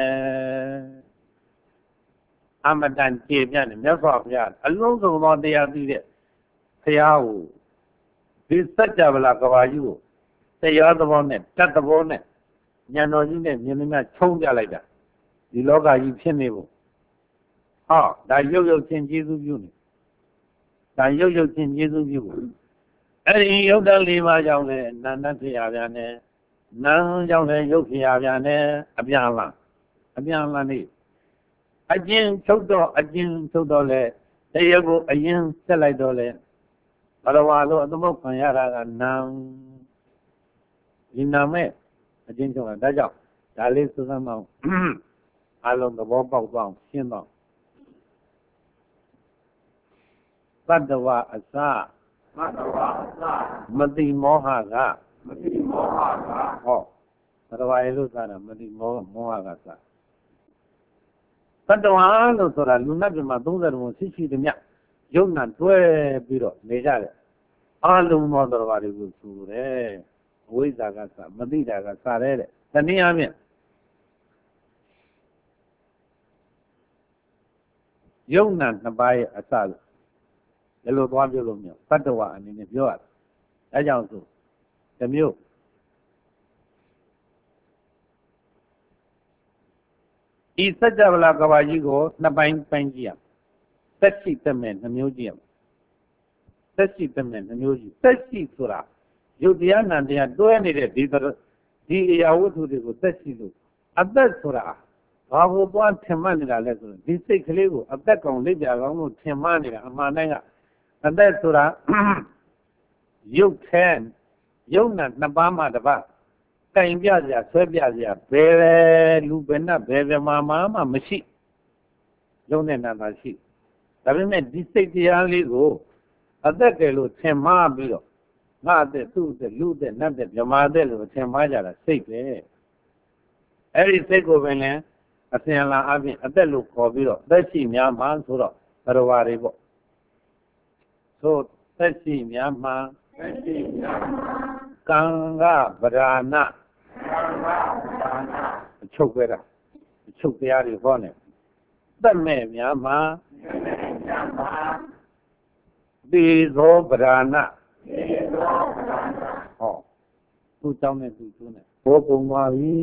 အမတန်ကျေပြတ်တယ်မြတ်စွာဘုရားအလုံးစုံသောတရားသိတဲ့ဘုရားကိုဒီစัจ java လာကဘာကြီးကိုတရားသဘောနဲ့တတ်သဘောနဲ့ဉာဏ်တော်ကြီးနဲ့မြင်မြတ်ချုံးပြလိုက်တာဒီလောကကြီးဖြစ်နေဖို့ဟောဒါရုပ်ချင်းကျေးဇူးပြုနေဒါရုပ်ချင်းကျေးဇူးပြုဖို့အဲ့ဒီယုတ်တလေးပါးကြောင့်လည်းနာဏဖြစ်ရပြန်တယ်နာကြောင့်လည်းရုပ်ဖြစ်ရပြန်တယ်အပြန်အလှန်နေအကျဉ်ချုပ်တော့လဲတရားကိုအရင်ဆက်လိုက်တော့လဲဘရဝါလို့အသမုတ်ခံရတာကနာဒီနာမဲ့အကျဉ်ချုပ်တာဒါကြောင့်ဒါလေးစသမောင်းအလုံးသဘောပေါက်သွားရှင်းတော့သတ္တဝအစမတိမောဟကဟောသတ္တဝါရဲ့လို့ဆိုတာမတိမောဟကစသတ္တဝါလို့ဆိုတာလူနတ်ပြမှာ30ဘုံရှိသည်မြတ်ယုံနာတွဲပြီးတော့နေကြတယ်အလုံးသောသတ္တဝါတွေကိုဆိုတယ်အဝိဇ္ဇာကစမတိတာကစတဲ့တနည်းအားဖြင့်ယုံနာနှစ်ပါးရဲ့အစလို့ဘယ်လိုသွားပြောလို့မရသတ္တဝါအနေနဲ့ပြောရတယ်အဲကြောင့်ဆိုတစ်မျိုးဤစัจ java ကဘာကြီးကိုနှစ်ပိုင်းပိုင်းကြည့်ရသက်ရှိသက်မဲ့နှမျိုးကြည့်ရသက်ရှိသက်မဲ့နှမျိုးကြည့်သက်ရှိဆိုတာယုတ်တရားနာတရားတွဲနေတဲ့ဒီအရာဝတ္ထုတွေကိုသက်ရှိလို့အသက်ဆိုတာဘာကိုသွားထင်မှတ်နေတာလဲဆိုတော့ဒီစိတ်ကလေးကိုအသက်ကောင်လက်ပြကောင်လို့ထင်မှတ်နေတာအမှန်တိုင်းကအသက်ဆိုတာယုတ်ခဲယုတ်နာနှစ်ပါးမှတစ်ပါးကင်ပြစရာဆွဲပြစရာဘယ်လူဘယ်နဲ့ဘယ်မှမရှိယုတ်နဲ့နာတာရှိဒါပေမဲ့ဒီစိတ်တရားလေးကိုအသက်ကလေးလို့ထင်မှားပြီးတော့ငါအသက်သူ့အသက်လူအသက်နတ်အသက်မြမာအသက်လို့ထင်မှားကြတာစိတ်ပဲအဲ့ဒီစိတ်ကိုပဲလည်းအစဉ်အလာအပြင်အသက်လို့ခေါ်ပြီးတော့သက်ရှိများမှဆိုတော့ဘရဝါတွေပေါ့ဆိုသက်ရှိများမှကံကဗราဏအချုပ်ပဲတာအချုပ်တရားတွေဟောနေသက်မဲ့များမှသေသောဗราဏဟောသူ့ကြောင့်နဲ့သူ့ကျိုးနဲ့ဘောပုံပါပြီ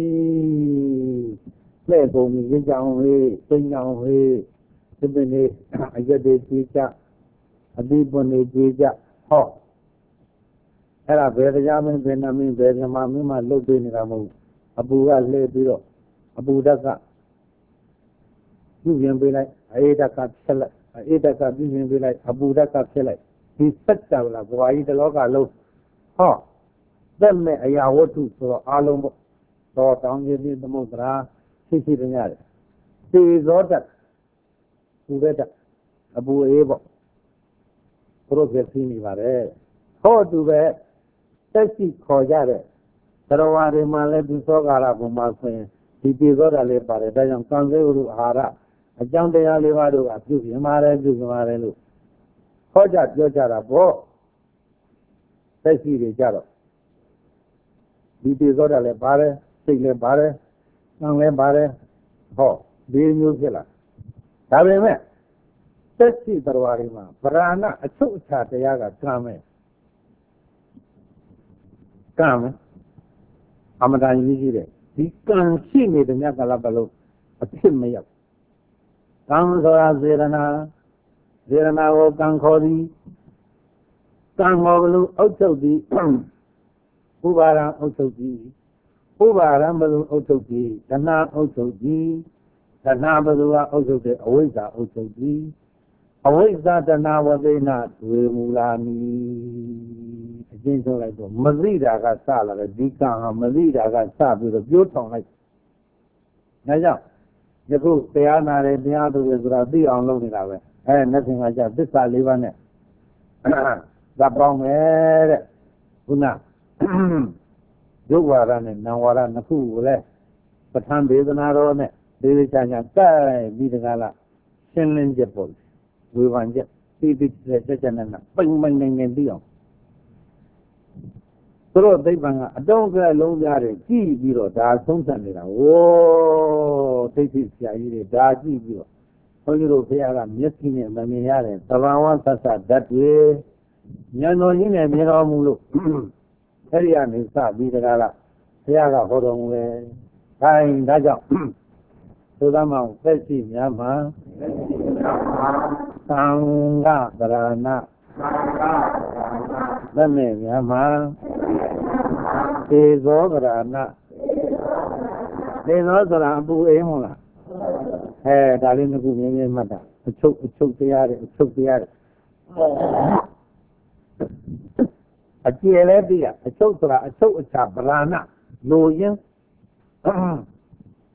လက်ပုံကြီးရင်းကြောင်ဟေးစိတ်ကြောင်ဟေးဒီပင်လေးအရက်တွေကြွေးကြအတိပွန်တွေကြွေးကြဟောအဲ့ဒါဘယ်တရားမင်းဘယ်နာမင်းဘယ်ဓမ္မမင်းမှလှုပ်ပေးနေတာမဟုတ်အပူကလှည့်ပြီးတော့အပူဓာတ်ကပြုပြင်ပေးလိုက်အေးဓာတ်ကဖြစ်လိုက်အေးဓာတ်ကပြုပြင်ပေးလိုက်အပူဓာတ်ကဖြစ်လိုက်ဒီစัจ java ဘဝကြီးတစ်လောကလုံးဟောသက်မဲ့အရာဝတ္ထုဆိုတော့အလုံးပေါ့သောတောင်းကြီးသမုဒ္ဒရာရှိတယ်ရတယ်သေသောဓာတ်ပူတဲ့ဓာတ်အပူအေးပေါ့ဘုရောပြသိနေပါတယ်ဟောတူပဲသက်ရှိခေါ်ကြတဲ့သရဝါတွေမှာလည်းဒီသောကာရဘုံမှာဆိုရင်ဒီပြေသောဓာတ်လေးပါတယ်ဒါကြောင့်ကံစေဝရုအာဟာရအကြောင်းတရားလေးပါးတို့ကပြုပြင်ပါတယ်လို့ဟောကြပြောကြတာပေါ့သက်ရှိတွေကြတော့ဒီပြေသောဓာတ်လည်းပါတယ်စိတ်လည်းပါတယ်ကံလည်းပါတယ်ဟောဒီမျိုးဖြစ်လာဒါပေမဲ့သက်ရှိသရဝါတွေမှာဗราဏအချုပ်အခြာတရားကကံပဲကံအမတန်ကြီးကြီးတယ်ဒီကံရှိနေတဲ့မြတ်ကလပလုံးအဖြစ်မရောက်ကံဆိုတာစေရနာကိုကံခေါ်သည်ကံခေါ်ဘလို့အုပ်ချုပ်သည်ဥပါရံအုပ်ချုပ်သည်ဥပါရံဘလို့အုပ်ချုပ်သည်တဏှာအုပ်ချုပ်သည်တဏှာဘလို့အုပ်ချုပ်တဲ့အဝိဇ္ဇာအုပ်ချုပ်သည်အဝိဇ္ဇာတဏှာဝသိနာတွေမူလာမည်အကျဉ်းဆုံးလိုက်တော့မသိတာကစလာတယ်ဒီကံဟာမသိတာကစပြီးတော့ပြိုးထောင်လိုက်ဒါကြောင့်ယခုတရားနာတယ်တရားသူတွေဆိုတာသိအောင်လုပ်နေတာပဲနှစ်ဆင်ကကြသစ္စာ၄ပါးနဲ့သတ်ပေါင်းမယ်တဲ့ခုနဒုဝါရနဲ့နံဝါရနှစ်ခုကိုလည်းပဋ္ဌာန်းဒေသနာတော်နဲ့ဒေသချာချာကဲပြီးတကားလားရှင်းလင်းချက်ပေါ့ဝေဖန်ချက်ပြီးချက်နဲ့ပိန်နေပြီးအောင်သူတို့သိပ္ပံကအတုံးကလုံးပြားတယ်ကြည့်ပြီးတော့ဒါဆုံးဖြတ်နေတာဝိုးသိသိဆရာကြီးတွေဒါကြည့်ပြီးတော့ဘုန်းကြီးတို့ဘုရားကမျက်စိနဲ့မမြင်ရတဲ့သဘာဝသတ္တဓာတ်တွေဉာဏ်တော်ကြီးနဲ့မြင်တော်မူလို့အဲ့ဒီကနေစပြီးတကားလားဘုရားကဟောတော်မူတယ်။ဒါကြောင့်သုသမမောင်သက်ရှိများမှာသံဃာပရဏသက်မဲ့များမှာသေသောပရဏသေသောဆိုတာအပူအိမ်မလားဒါလေးနှစ်ခုမြင်မြင်မှတ်တာအချုပ်တရားတွေအကျယ်လဲသိရအချုပ်ဆိုတာအချုပ်အခြာပရဏလိုရင်း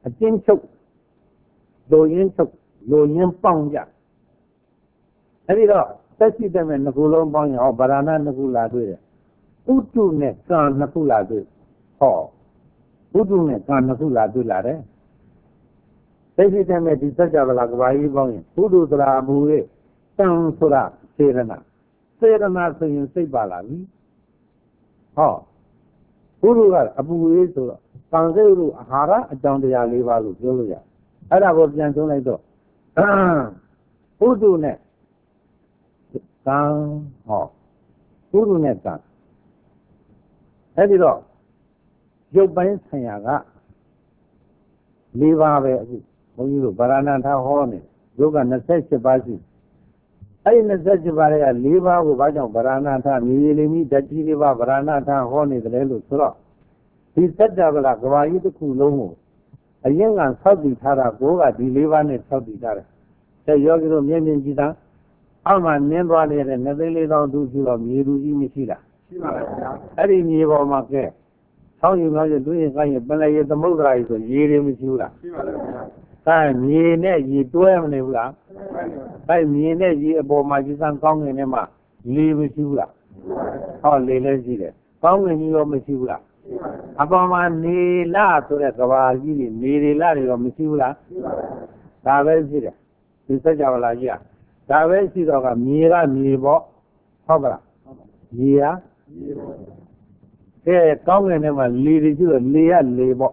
အကျဉ်းချုပ်လိုရင်းချုပ်လိုရင်းပေါင်းကြအဲ့ဒီတော့သက်ရှိတဲ့မဲ့နှစ်ခုလုံးပေါင်းရင်ဟောဗราဏနှစ်ခုလာတွေ့တယ်ဥတုနဲ့ကံနှစ်ခုလာတွေ့ဟောဥတုနဲ့ကံနှစ်ခုလာတွေ့လာတယ်သက်ရှိတဲ့မဲ့ဒီစัจ java လာကဘာကြီးပေါင်းရင်ဥတုသရာမူရဲ့ကံဆိုတာစေရနာဆိုရင်စိတ်ပါလာပြီဟောဥတုကအပူရေးဆိုတော့ကံစိတ်ဥတုအာဟာရအကြောင်းတရား၄ပါးလို့ပြောလို့ရအဲ့ဒါကိုပြန်သုံးလိုက်တော့ဥတုနဲ့ကံဟောဥတုနဲ့ကံအဲ့ဒီတော့ရုပ်ပိုင်းဆရာက၄ပါးပဲအခုဘုန်းကြီးတို့ဗราဏထဟောနေရုပ်က28ပါးရှိအဲ့ဒီ28ပါးတွေက၄ပါးကိုဘာကြောင့်ဗราဏထမြေလိမိဓာတ်ကြီး၄ပါးဗราဏထဟောနေတယ်လို့ဆိုတော့ဒီစัจ java ကဘာကြီးတစ်ခုလုံးကိုအရင်ကဆောက်တည်ထားတာကိုကဒီ၄ပါးနဲ့ဆောက်တည်ထားတယ်တဲ့ယောဂီတို့မျက်မြင်ကြည့်တာအောက်မှာနင်းသွားနေတဲ့2သိန်း4သောင်းသူရှိတော့မြေလူကြီးမရှိလားရှိပါပါဗျာအဲ့ဒီမြေပေါ်မှာကဲဆောင်းယူများကျတွေ့ရင်ကိုင်းရင်ပင်လယ်ရေသမုဒ္ဒရာကြီးဆိုရေတွေမရှိဘူးလားရှိပါပါဗျာဒါမြေနဲ့ရေတွဲမနေဘူးလားအဲ့မြေနဲ့ရေအပေါ်မှာကြီးစံကောင်းငင်ထဲမှာလေမရှိဘူးလားဟောလေလည်းရှိတယ်ကောင်းငင်ကြီးရောမရှိဘူးလားအပေါ်မှာနေလဆိုတဲ့ကဘာကြီးတွေနေတွေလတွေရောမရှိဘူးလားဒါပဲရှိတယ်ဒီစัจ java လာကြီးဒါပဲရှိတော့ကမြေကမြေပေါ့ဟုတ်ပါလားမြေကကဲကောင်းငင်ထဲမှာလေတွေရှိတော့လေကလေပေါ့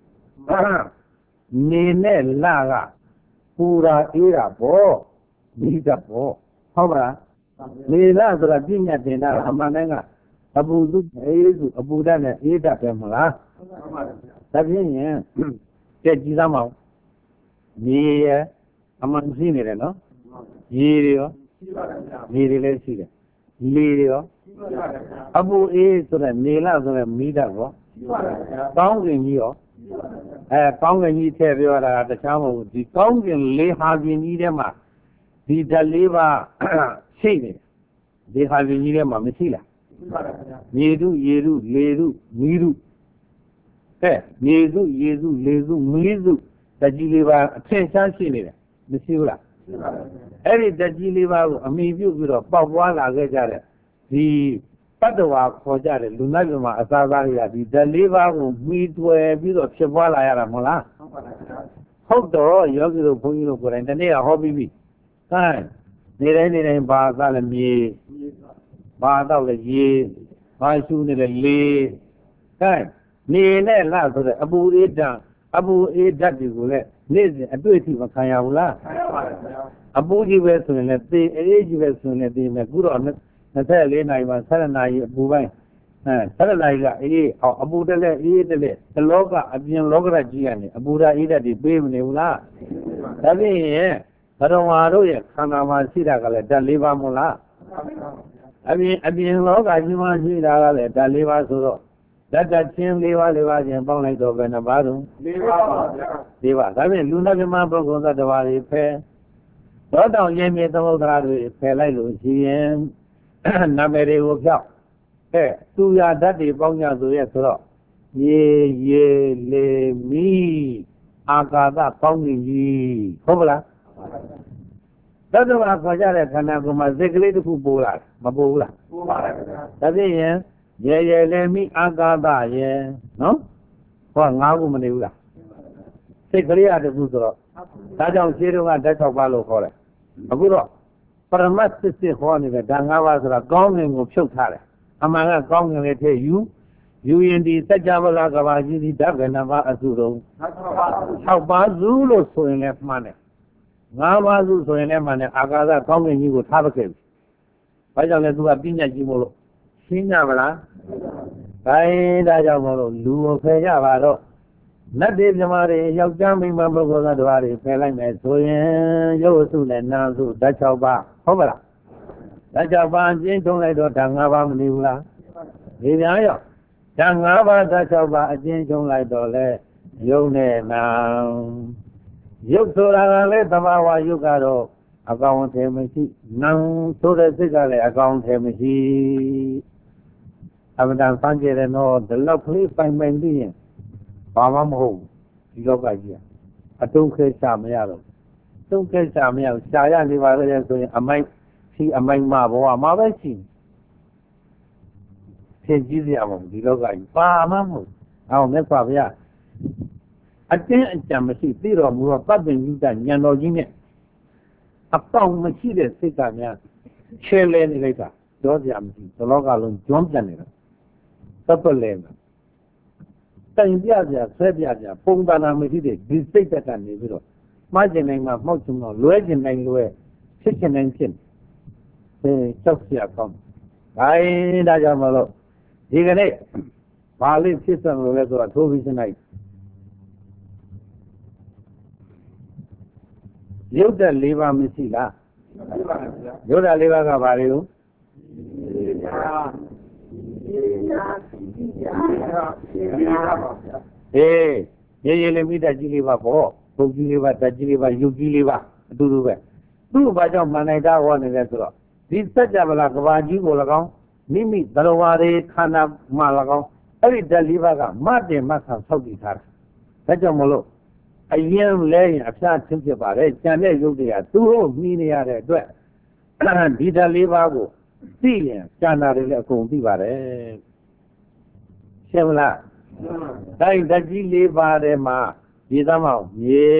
နေနဲ့လကပူတာအေးတာပေါ့မိတာပေါ့ဟုတ်ပါလားနေလဆိုတာပြည့်ညတ်တင်တာအမှန်တမ်းကအပူစုအေးစုအပူဓာတ်နဲ့အေးဓာတ်ပဲမလားဟုတ်ပါဘူးဒါဖြင့်ရင်ကြည့်ကြည့်သမောင်းမြေရအမှန်ရှိနေတယ်နော်ရေတွေရောရှိပါဗျာမြေတွေလည်းရှိတယ်လေတွေရောရှိပါဗျာအပူအေးဆိုတဲ့နေလဆိုတဲ့မိဓာတ်ရောရှိပါဗျာကောင်းကင်ကြီးရောကောင်းကင်ကြီးထည့်ပြောတာတခြားမဟုတ်ဘူးဒီကောင်းကင်လေးဟာကင်ကြီးထဲမှာဒီဓာတ်၄ပါးရှိနေဒီဟာကင်ကြီးထဲမှာမရှိလားရှိပါဗျာမြေတုရေတုလေတုမီးတုမြေစုရေစုလေစုမီးစုဓာတ်ကြီး၄ပါးအထင်ရှားရှိနေတယ်မရှိဘူးလားရှိပါဗျာအဲ့ဒီဓာတ်ကြီး၄ပါးကိုအမိပြုပြီးတော့ပေါက်ပွားလာခဲ့ကြတဲ့ဒီတတ္တဝါခေါ်ကြတယ်လူနိုင်မှာအစားသားတွေကဒီဓာတ်၄ပါးကိုမှီတွယ်ပြီးတော့ဖြစ်ပွားလာရတာမဟုတ်လားဟုတ်ပါဗျာဟုတ်တော့ယောဂီတို့ဘုန်းကြီးတို့ကိုယ်တိုင်တနေ့ကဟောပြီးပြီဟဲ့နေတိုင်းဘာသာလဲမြေဘာတော့လဲရေဘာရှုနေလဲလေဟဲ့နေနဲ့လားဆိုတဲ့အပူအေးဓာတ်တွေကိုလည်းနေ့စဉ်အတွေ့အထိမခံရဘူးလားခံရပါတယ်ဗျာအပူကြီးပဲဆိုရင်လည်းသေအေးကြီးပဲဆိုရင်လည်းသေမယ်ခုတော့24နာရီမှာ7နာရီအပူပိုင်း7နာရီကအေးအပူတက်လက်အေးတက်လက်ဒီလောကအပြင်လောကရကြီးကနေအပူဓာတ်အေးဓာတ်တွေပေးမနေဘူးလားဒါဖြင့်ရင်ဘတော်မာတို့ရဲ့ခန္ဓာမှာရှိတာကလည်းဓာတ်၄ပါးမဟုတ်လားအပြင်လောကကြီးမှာရှိတာကလည်းဓာတ်၄ပါးဆိုတော့ဓာတ်ချင်း၄ပါးချင်းပေါင်းလိုက်တော့ဘယ်နှပါးတုန်း၄ပါးပါဗျာ၄ပါးဒါဖြင့်လူနာပြမပုဂ္ဂိုလ်သတ္တဝါတွေဖယ်သောတောင်ရင်းမြေသမုဒ္ဒရာတွေဖယ်လိုက်လို့ရှိရင်နာမည်တွေကိုဖြောက်သူရဓာတ်တွေပေါင်းကြဆိုရဲဆိုတော့ရေလေမီအာကာသပေါင်းကြီးဟုတ်ပါလားသတ္တဝါခေါ်ကြတဲ့ခန္ဓာကိုယ်မှာစိတ်ကလေးတစ်ခုပိုးလာမပိုးဘူးလားပိုးပါတယ်ဗျာဒါဖြင့်ရင်ရေလေမီအာကာသရဲ့နော်ဟော၅ခုမနေဘူးလားစိတ်ကလေးတစ်ခုဆိုတော့ဒါကြောင့်ခြေတုံးကဓာတ်၆ပါးလို့ခေါ်တယ်အခုတော့ပရမတ်စစ်ဟောနေတဲ့ဓာတ်၅ပါးဆိုတာကောင်းငင်ကိုဖြုတ်ထားတယ်အမှန်ကကောင်းငင်လေးထည့်ယူရင်ဒီစัจ java လာကဘာကြီးဒီဓာတ်ကဏ္ဍပါအစုတော့6ပါးစုလို့ဆိုရင်လည်းမှန်တယ်5ပါးစုဆိုရင်လည်းမှန်တယ်အာကာသကောင်းငင်ကြီးကိုထားပခဲ့ပြီဘာကြောင့်လဲသူကပြညာကြီးမို့လို့ရှင်းကြမလားဒါကြောင့်မို့လို့လူကိုဖယ်ကြပါတော့နတ်တွေမြမာတွေယောက်ျားမိန်းမပုဂ္ဂိုလ်သတ္တဝါတွေဖယ်လိုက်မယ်ဆိုရင်ရုပ်စုနဲ့နာမ်စုဓာတ်6ပါးဟုတ်ပါလားဓာတ်6ပါးကျင်းထုံးလိုက်တော့ဓာတ်5ပါးမနေဘူးလားဒီများရောဓာတ်5ပါးဓာတ်6ပါးအကျဉ်းထုံးလိုက်တော့လေရုပ်နဲ့နာမ်ရုပ်ဆိုတာကလည်းသဘာဝရုပ်ကတော့အကောင်အထည်မရှိနာမ်ဆိုတဲ့စိတ်ကလည်းအကောင်အထည်မရှိအမှန်တန်ဆန်းကျင်တယ်နော်ဒီလောက်ကလေးပိုင်ပြီးရင်ဘာမှမဟုတ်ဒီလောကကြီးအတုံးခဲရှာမရတော့တုံးခဲရှာမရရှာရနေပါလေဆိုရင်အမိုက်ရှိအမိုက်မဘဝမှာပဲရှိသင်ကြည့်ရမှာဒီလောကကြီးပါမှမဟုတ်အောင်မြတ်စွာဘုရားအတင်းအကြံမရှိသိတော်မူတော့တပ်ပင်ယူတဉာဏ်တော်ကြီးနဲ့အပေါင်းမရှိတဲ့စိတ်ကများချဲလဲနေလိုက်တာပြောကြမရှိဒီလောကလုံးကျွမ်းပြန်နေတာတပ်ပလဲမှာတိုင်ပြပြဆွဲပြပြပုံသဏ္ဍာန်မရှိတဲ့ဒီစိတ်တက်ကနေပြီးတော့မှားကျင်နိုင်မှာမှောက်ကျင်တော့လွဲကျင်နိုင်လွဲဖြစ်ကျင်နိုင်ဖြစ်ကြောက်เสียကောင်းဒါရင်ဒါကြောင့်မလို့ဒီကနေ့ဘာလေးဖြစ်စံလို့လဲဆိုတော့ထိုးပြီးစနိုင်ရုပ်သက်၄ပါးမရှိလားရုပ်သက်၄ပါးကဘာတွေလို့ရေရေလေးမိတ္တကြီးလေးပါပေါ့ပုဂ္ဂိလေးပါတကြီးလေးပါယုတ်ကြီးလေးပါအတူတူပဲသူ့ဘာကြောင့်မှန်နိုင်တာဟောနေလဲဆိုတော့ဒီစัจ java ကဘာကြီးကို၎င်းမိမိသရဝါတွေခန္ဓာမှာ၎င်းအဲ့ဒီဓာတ်၄ပါးကမတင်မဆန်ဆောက်တည်ထားတာဒါကြောင့်မလို့အရင်လဲရင်အဖျားချင်းဖြစ်ပါတယ်ကြံတဲ့ယုတ်တွေကသူ့ကိုမှီနေရတဲ့အတွက်ဒီဓာတ်၄ပါးကိုသိရင်ကျန်တာတွေလည်းအကုန်သိပါတယ်ရှင်းမလားတိုင်းဓာတ်ကြီး၄ပါးထဲမှာဒီသမောင်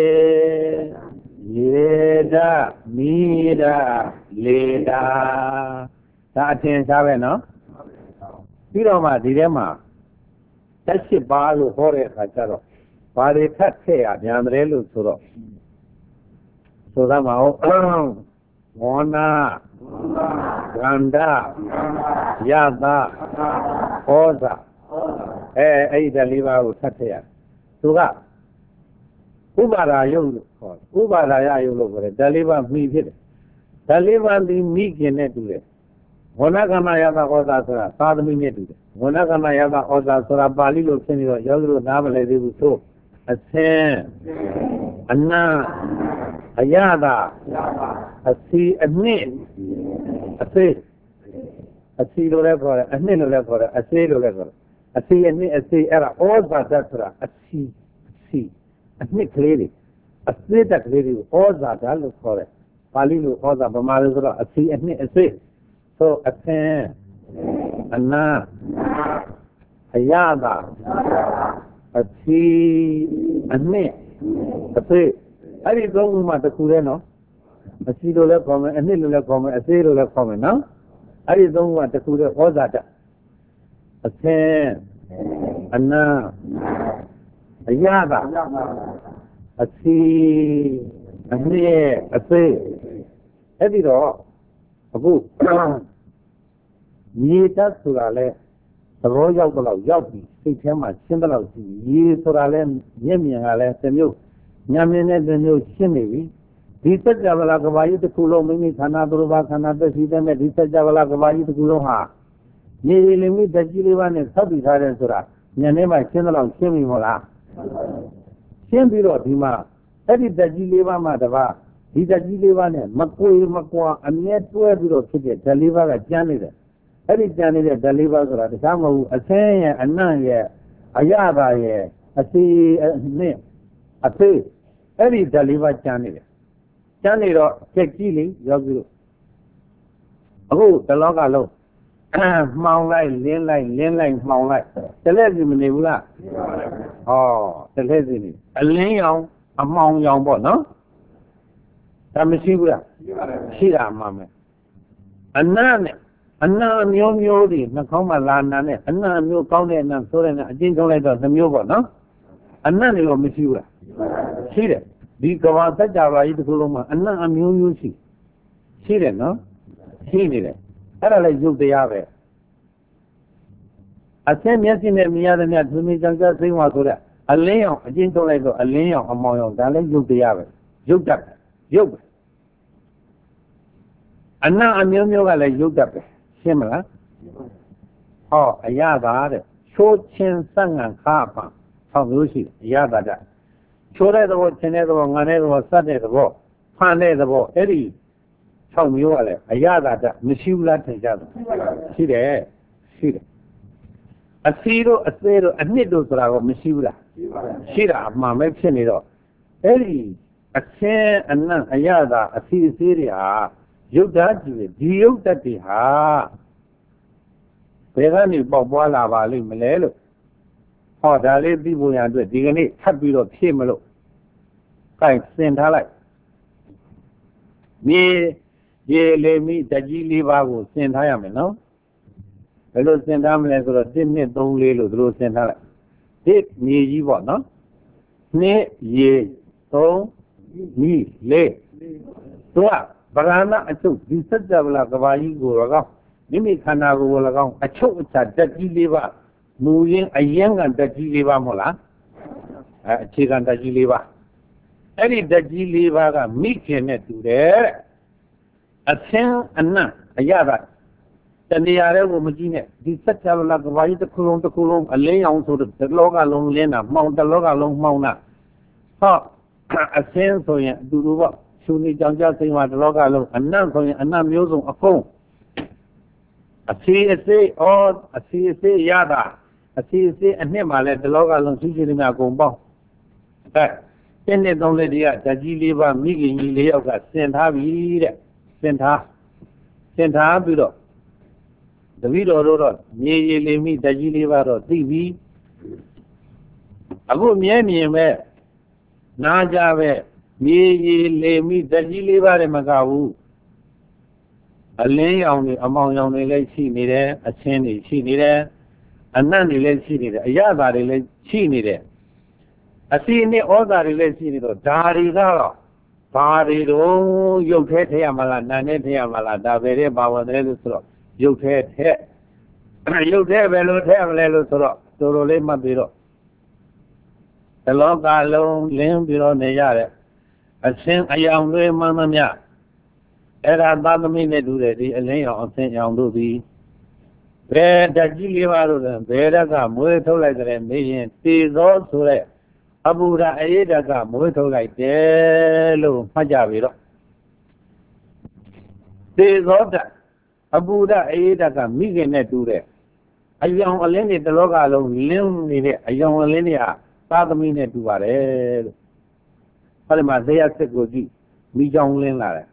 ရေဓာတ်မီးဓာတ်လေဓာတ်ဒါအထင်ရှားပဲနော်ပြီးတော့မှဒီထဲမှာတက်ရှိပါလို့ဟောတဲ့အခါကျတော့ဘာတွေထပ်ထည့်ရများတယ်လို့ဆိုတော့ဆိုသမှာဟုတ်မောနာဂန္ဓယတာဟောတာအဲ့ဒီ၄ပါးကိုထပ်ထည့်ရသူကဥပါဒာယုတ်လို့ခေါ်ဥပါဒာယယုတ်လို့ခေါ်တယ်ဓာတ်၄ပါးမိဖြစ်တယ်ဓာတ်၄ပါးဒီမိခင်နဲ့တူတယ်ဝဏကမယတာဩဇာဆိုတာသာသမီနဲ့တူတယ်ဝဏကမယတာဩဇာဆိုတာပါဠိလိုဖြစ်နေတော့ယောဂီတို့နားမလည်သေးဘူးဆိုအသင်အနာအယတာအစီအနှစ်အစေအစီလိုလည်းခေါ်တယ်အနှစ်လိုလည်းခေါ်တယ်အစေလိုလည်းခေါ်တယ်အစီအနှစ်အစေအဲ့ဒါဩဇာတတ်ဆိုတာအစီအနှစ်ကလေးတွေအစေတက်ကလေးတွေကိုဩဇာတတ်လို့ခေါ်တယ်ပါဠိလိုဩဇာဗမာလိုဆိုတော့အစီအနှစ်အစေဆိုအသင်အနာအယတာအစီအနှစ်အစေအဲ့ဒီသုံးခုမှတစ်ခုတည်းနော်အစီလိုလည်းခေါ်မယ်အနှစ်လိုလည်းခေါ်မယ်အစေလိုလည်းခေါ်မယ်နော်အဲ့ဒီသုံးခုမှတစ်ခုတည်းဩဇာတတ်အသင်အနာအယတာအစီအနှစ်အစေအဲ့ဒီတော့အခုမြေတတ်ဆိုတာလဲသဘောရောက်တော့ရောက်ပြီစိတ်ထဲမှာရှင်းတော့ရှိပြီရေဆိုတာလဲမျက်မြင်ကလည်းတစ်မျိုးညံမြင်တဲ့တစ်မျိုးရှင်းနေပြီဒီစัจ java ကဘာကြီးတစ်ခုလုံးမိမိခန္ဓာသူတစ်ပါးခန္ဓာသက်ရှိတဲ့ဒီစัจ java ကဘာကြီးတစ်ခုလုံးဟာမြေရေလိမိဓာတ်ကြီးလေးပါးနဲ့ဆောက်တည်ထားတဲ့ဆိုတာဉာဏ်ထဲမှာရှင်းတော့ရှင်းပြီမဟုတ်လားရှင်းပြီးတော့ဒီမှာအဲ့ဒီဓာတ်ကြီးလေးပါးမှတပါးဒီဓာတ်ကြီးလေးပါးနဲ့မကွေမကွာအမြဲတွဲပြီးတော့ဖြစ်တဲ့ဓာတ်လေးပါးကကျန်နေတယ်အဲ့ဒီကျန်နေတဲ့ဓာတ်လေးပါးဆိုတာတခြားမဟုတ်ဘူးအဆင်းရဲ့အနံ့ရဲ့အယတာရဲ့အစီအနှစ်အသေးအဲ့ဒီဓာတ်လေးပါးကျန်နေတယ်ကျန်နေတော့ကြက်ကြီးလေရောက်ပြီးတော့အခုတလောကလုံးမှောင်လိုက်လင်းလိုက်မှောင်လိုက်တလဲစီမနေဘူးလားဟောတလဲစီနေအလင်းရောင်အမှောင်ရောင်ပေါ့နော်ဒါမရှိဘူးလားရှိတာမှမယ်အနံ့နဲ့အနံ့မျိုးမျိုးတွေနှာခေါင်းမှာလာနာနဲ့အနံ့မျိုးကောင်းတဲ့အနံ့ဆိုတဲ့နဲ့အချင်းချုံးလိုက်တော့နှမျိုးပေါ့နော်အနံ့တွေတော့မရှိဘူးလားရှိတယ်ဒီကဘာစัจ java ကြီးတစ်ခုလုံးမှာအနံ့အမျိုးမျိုးရှိတယ်နော်ရှိနေတယ်အဲ့ဒါလည်းယုတ်တရားပဲအဆင်းမျက်စိနဲ့မြင်ရတဲ့မြတ်သူမင်းကြောင့်ကြသိမ်းသွားဆိုတဲ့အလင်းရောင်အချင်းချုံးလိုက်တော့အလင်းရောင်အမောင်ရောင်ဒါလည်းယုတ်တရားပဲယုတ်တတ်ယုတ်ပဲအနံ့အမျိုးမျိုးကလည်းယုတ်တတ်ပဲရှင်းမလားဟောအရသာတဲ့ချိုးချင်းစက်ငံခါပါ6မျိုးရှိတယ်အရသာတဲ့ချိုးတဲ့သဘောချင်းတဲ့သဘောငါတဲ့သဘောစက်တဲ့သဘောဖန်တဲ့သဘောအဲ့ဒီ6မျိုးကလည်းအရသာတဲ့မရှိဘူးလားထင်ကြတယ်ရှိတယ် Asiro, Asero, and Nido Drago, Mishura. Shira, Mamma, Cheniro. Eri, a chair and none, a yada, a Syria. You that you that the ha. Pegani Bobola Valley Melelo. How the lady will do it, Digani, happy of Himelo. Kind Saint Halai. Me, ye lay me, the Giliva will send him, no? Hello, send him like a dimmed don't little through Saint Halai. Did me ye what, no? Ne ye, so me lay. So, Barana, I took this like a Vayi go around. Nimi Kana go around. I chose that Giliva. Moving a young and the Giliva Mola, a chicken the Giliva. Any the Giliva, meeting it to there. A sen and none, a yada. Then the other woman, this such a like a white the Coulomb, a lay on to the log along Lena, Mount the log along Mauna. Ha, a sen so ya, do what? Shuni Janja saying what the log along, and none so and none using a phone. A CSA or a CSA yada. A CSA and him, I let the log along usually not go back. Then they don't let the Giliva, Migi, Leo, send her, send her below. The video wrote, Ye lay me, the Giliva or TV. I go me, Najave, ye lay me, the Giliva and Magawu. A lay only among young lady, she needed, a change, she needed. And none related, a yada related, she needed. I see in all that related, Dari, Parido, you take Yamala, Nane Yamala, Davere, Bawa, Elusro, you take head. You take Velusro, Torolema Biro. The log alone, Lim Biro Neyare. I sing a young Mamma. Era Badamine do the lay on Saint Young Luby. Where the Giliva, Vera, Mueto like the million, is also there. Abuda Aida, Mueto like Delo, Majaviro. There is all that. Abuda Aida, Miganet do there. A young Oleni, the Loga alone, Lim, a young Olenia, Badamine do it. Palima, they are Segoji, Mijong Lenara.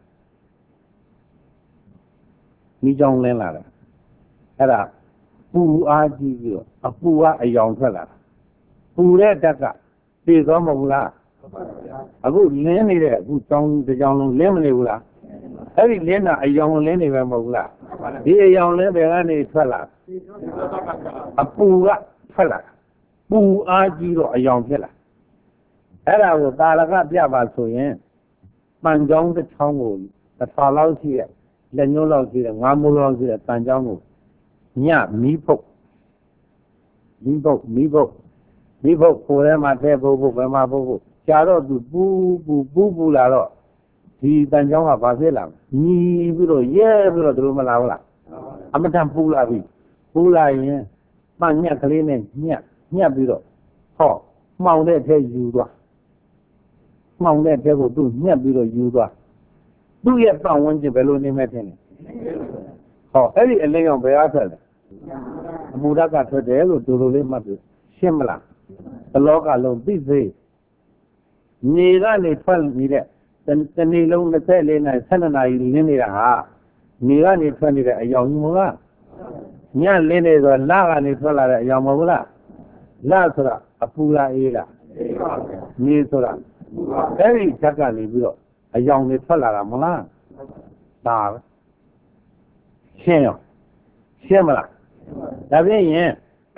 Mijong Lenara. Era Poo Aji, a Pua a young fella. Pure Daka, Pizomula. A good Lenny there, who tongue the young Lemonula. Every Lena, a young Lenny Mamula. Dear young Lenny fella. A Pua fella. Poo Aji, a young fella. Era was Dalaga Biaba so yen. Manjong the Tongue, the Falau here, the Nulog here, Mamulog here, Tanjango. Nya, Mipo, for them at their bobo, Mamabo, Charo, boo, laro. He Tanjong of Avila, ni below, below the Rumala. Amatam Pula, Mania cleaning, nya below. Ho, Mount that tell you. Mount that table do, nya below you. Do you have found one balloon in Matini? Oh, every Leon Beata. Mudaka to the Elo to the Matu, Shimla. The log alone, busy. Neither they told me that. Then they long the tail in a Senana Linea. Neither they told me that a young Mula. Nya Lene or Lara Nicola Yamula. Lazara, a Pula Ela. Nisora. Very Takali below. A young Nicola Mula. Dar. Shimla. That being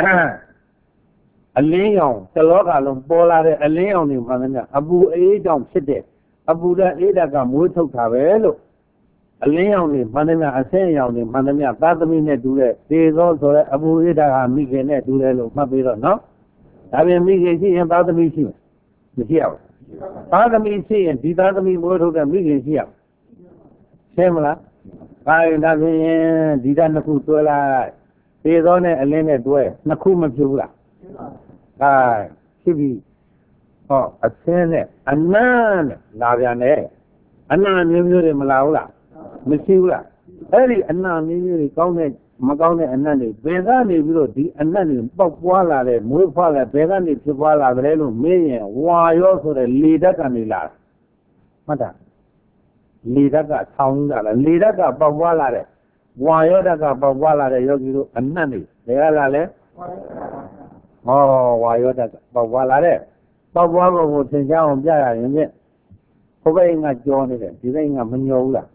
a leon, the local bola, a leon in Manana, Abu Adam City, Abu Eda Muto Cavelo, a leon in Manana, a sayon in Manana, Badamine do that. There is also Abu Eda Migene do that, Mabira, no? I mean, Miggy and Badamisi, the here. Badamisi and Didami Moto and Miggy here. Shimla. I didn't Didanakutola. There's only a lane way, Nakuma Jula. Ah, Shibi. Oh, a sene, a nan, Laviane. A nan, you Malaula. Missula. Early, a nan, you comment မကောင်းတဲ့အနတ်တွေဘယ်ကနေပြီးတော့ဒီအနတ်တွေပေါက်ပွားလာတဲ့မွေးဖွားလာဘယ်ကနေဖြစ်ပွားလာတယ်လို့မေးရင်ဝါရောဆိုတဲ့လေဓာတ်ကနေလာမှတ်တာလေဓာတ်ကဆောင်းလာလားလေဓာတ်ကပေါက်ပွားလာတဲ့ဝါရောဓာတ်ကပေါက်ပွားလာတဲ့ယောဂီတို့အနတ်တွေဘယ်ကလာလဲဟောဝါရောဓာတ်ကပေါက်ပွားလာတဲ့ပေါက်ပွားဖို့ကိုသင်ကြားအောင်ပြရရင်ဖြင့်ဟိုဘက်ကကြောနေတယ်ဒီဘက်ကမညောဘူးလား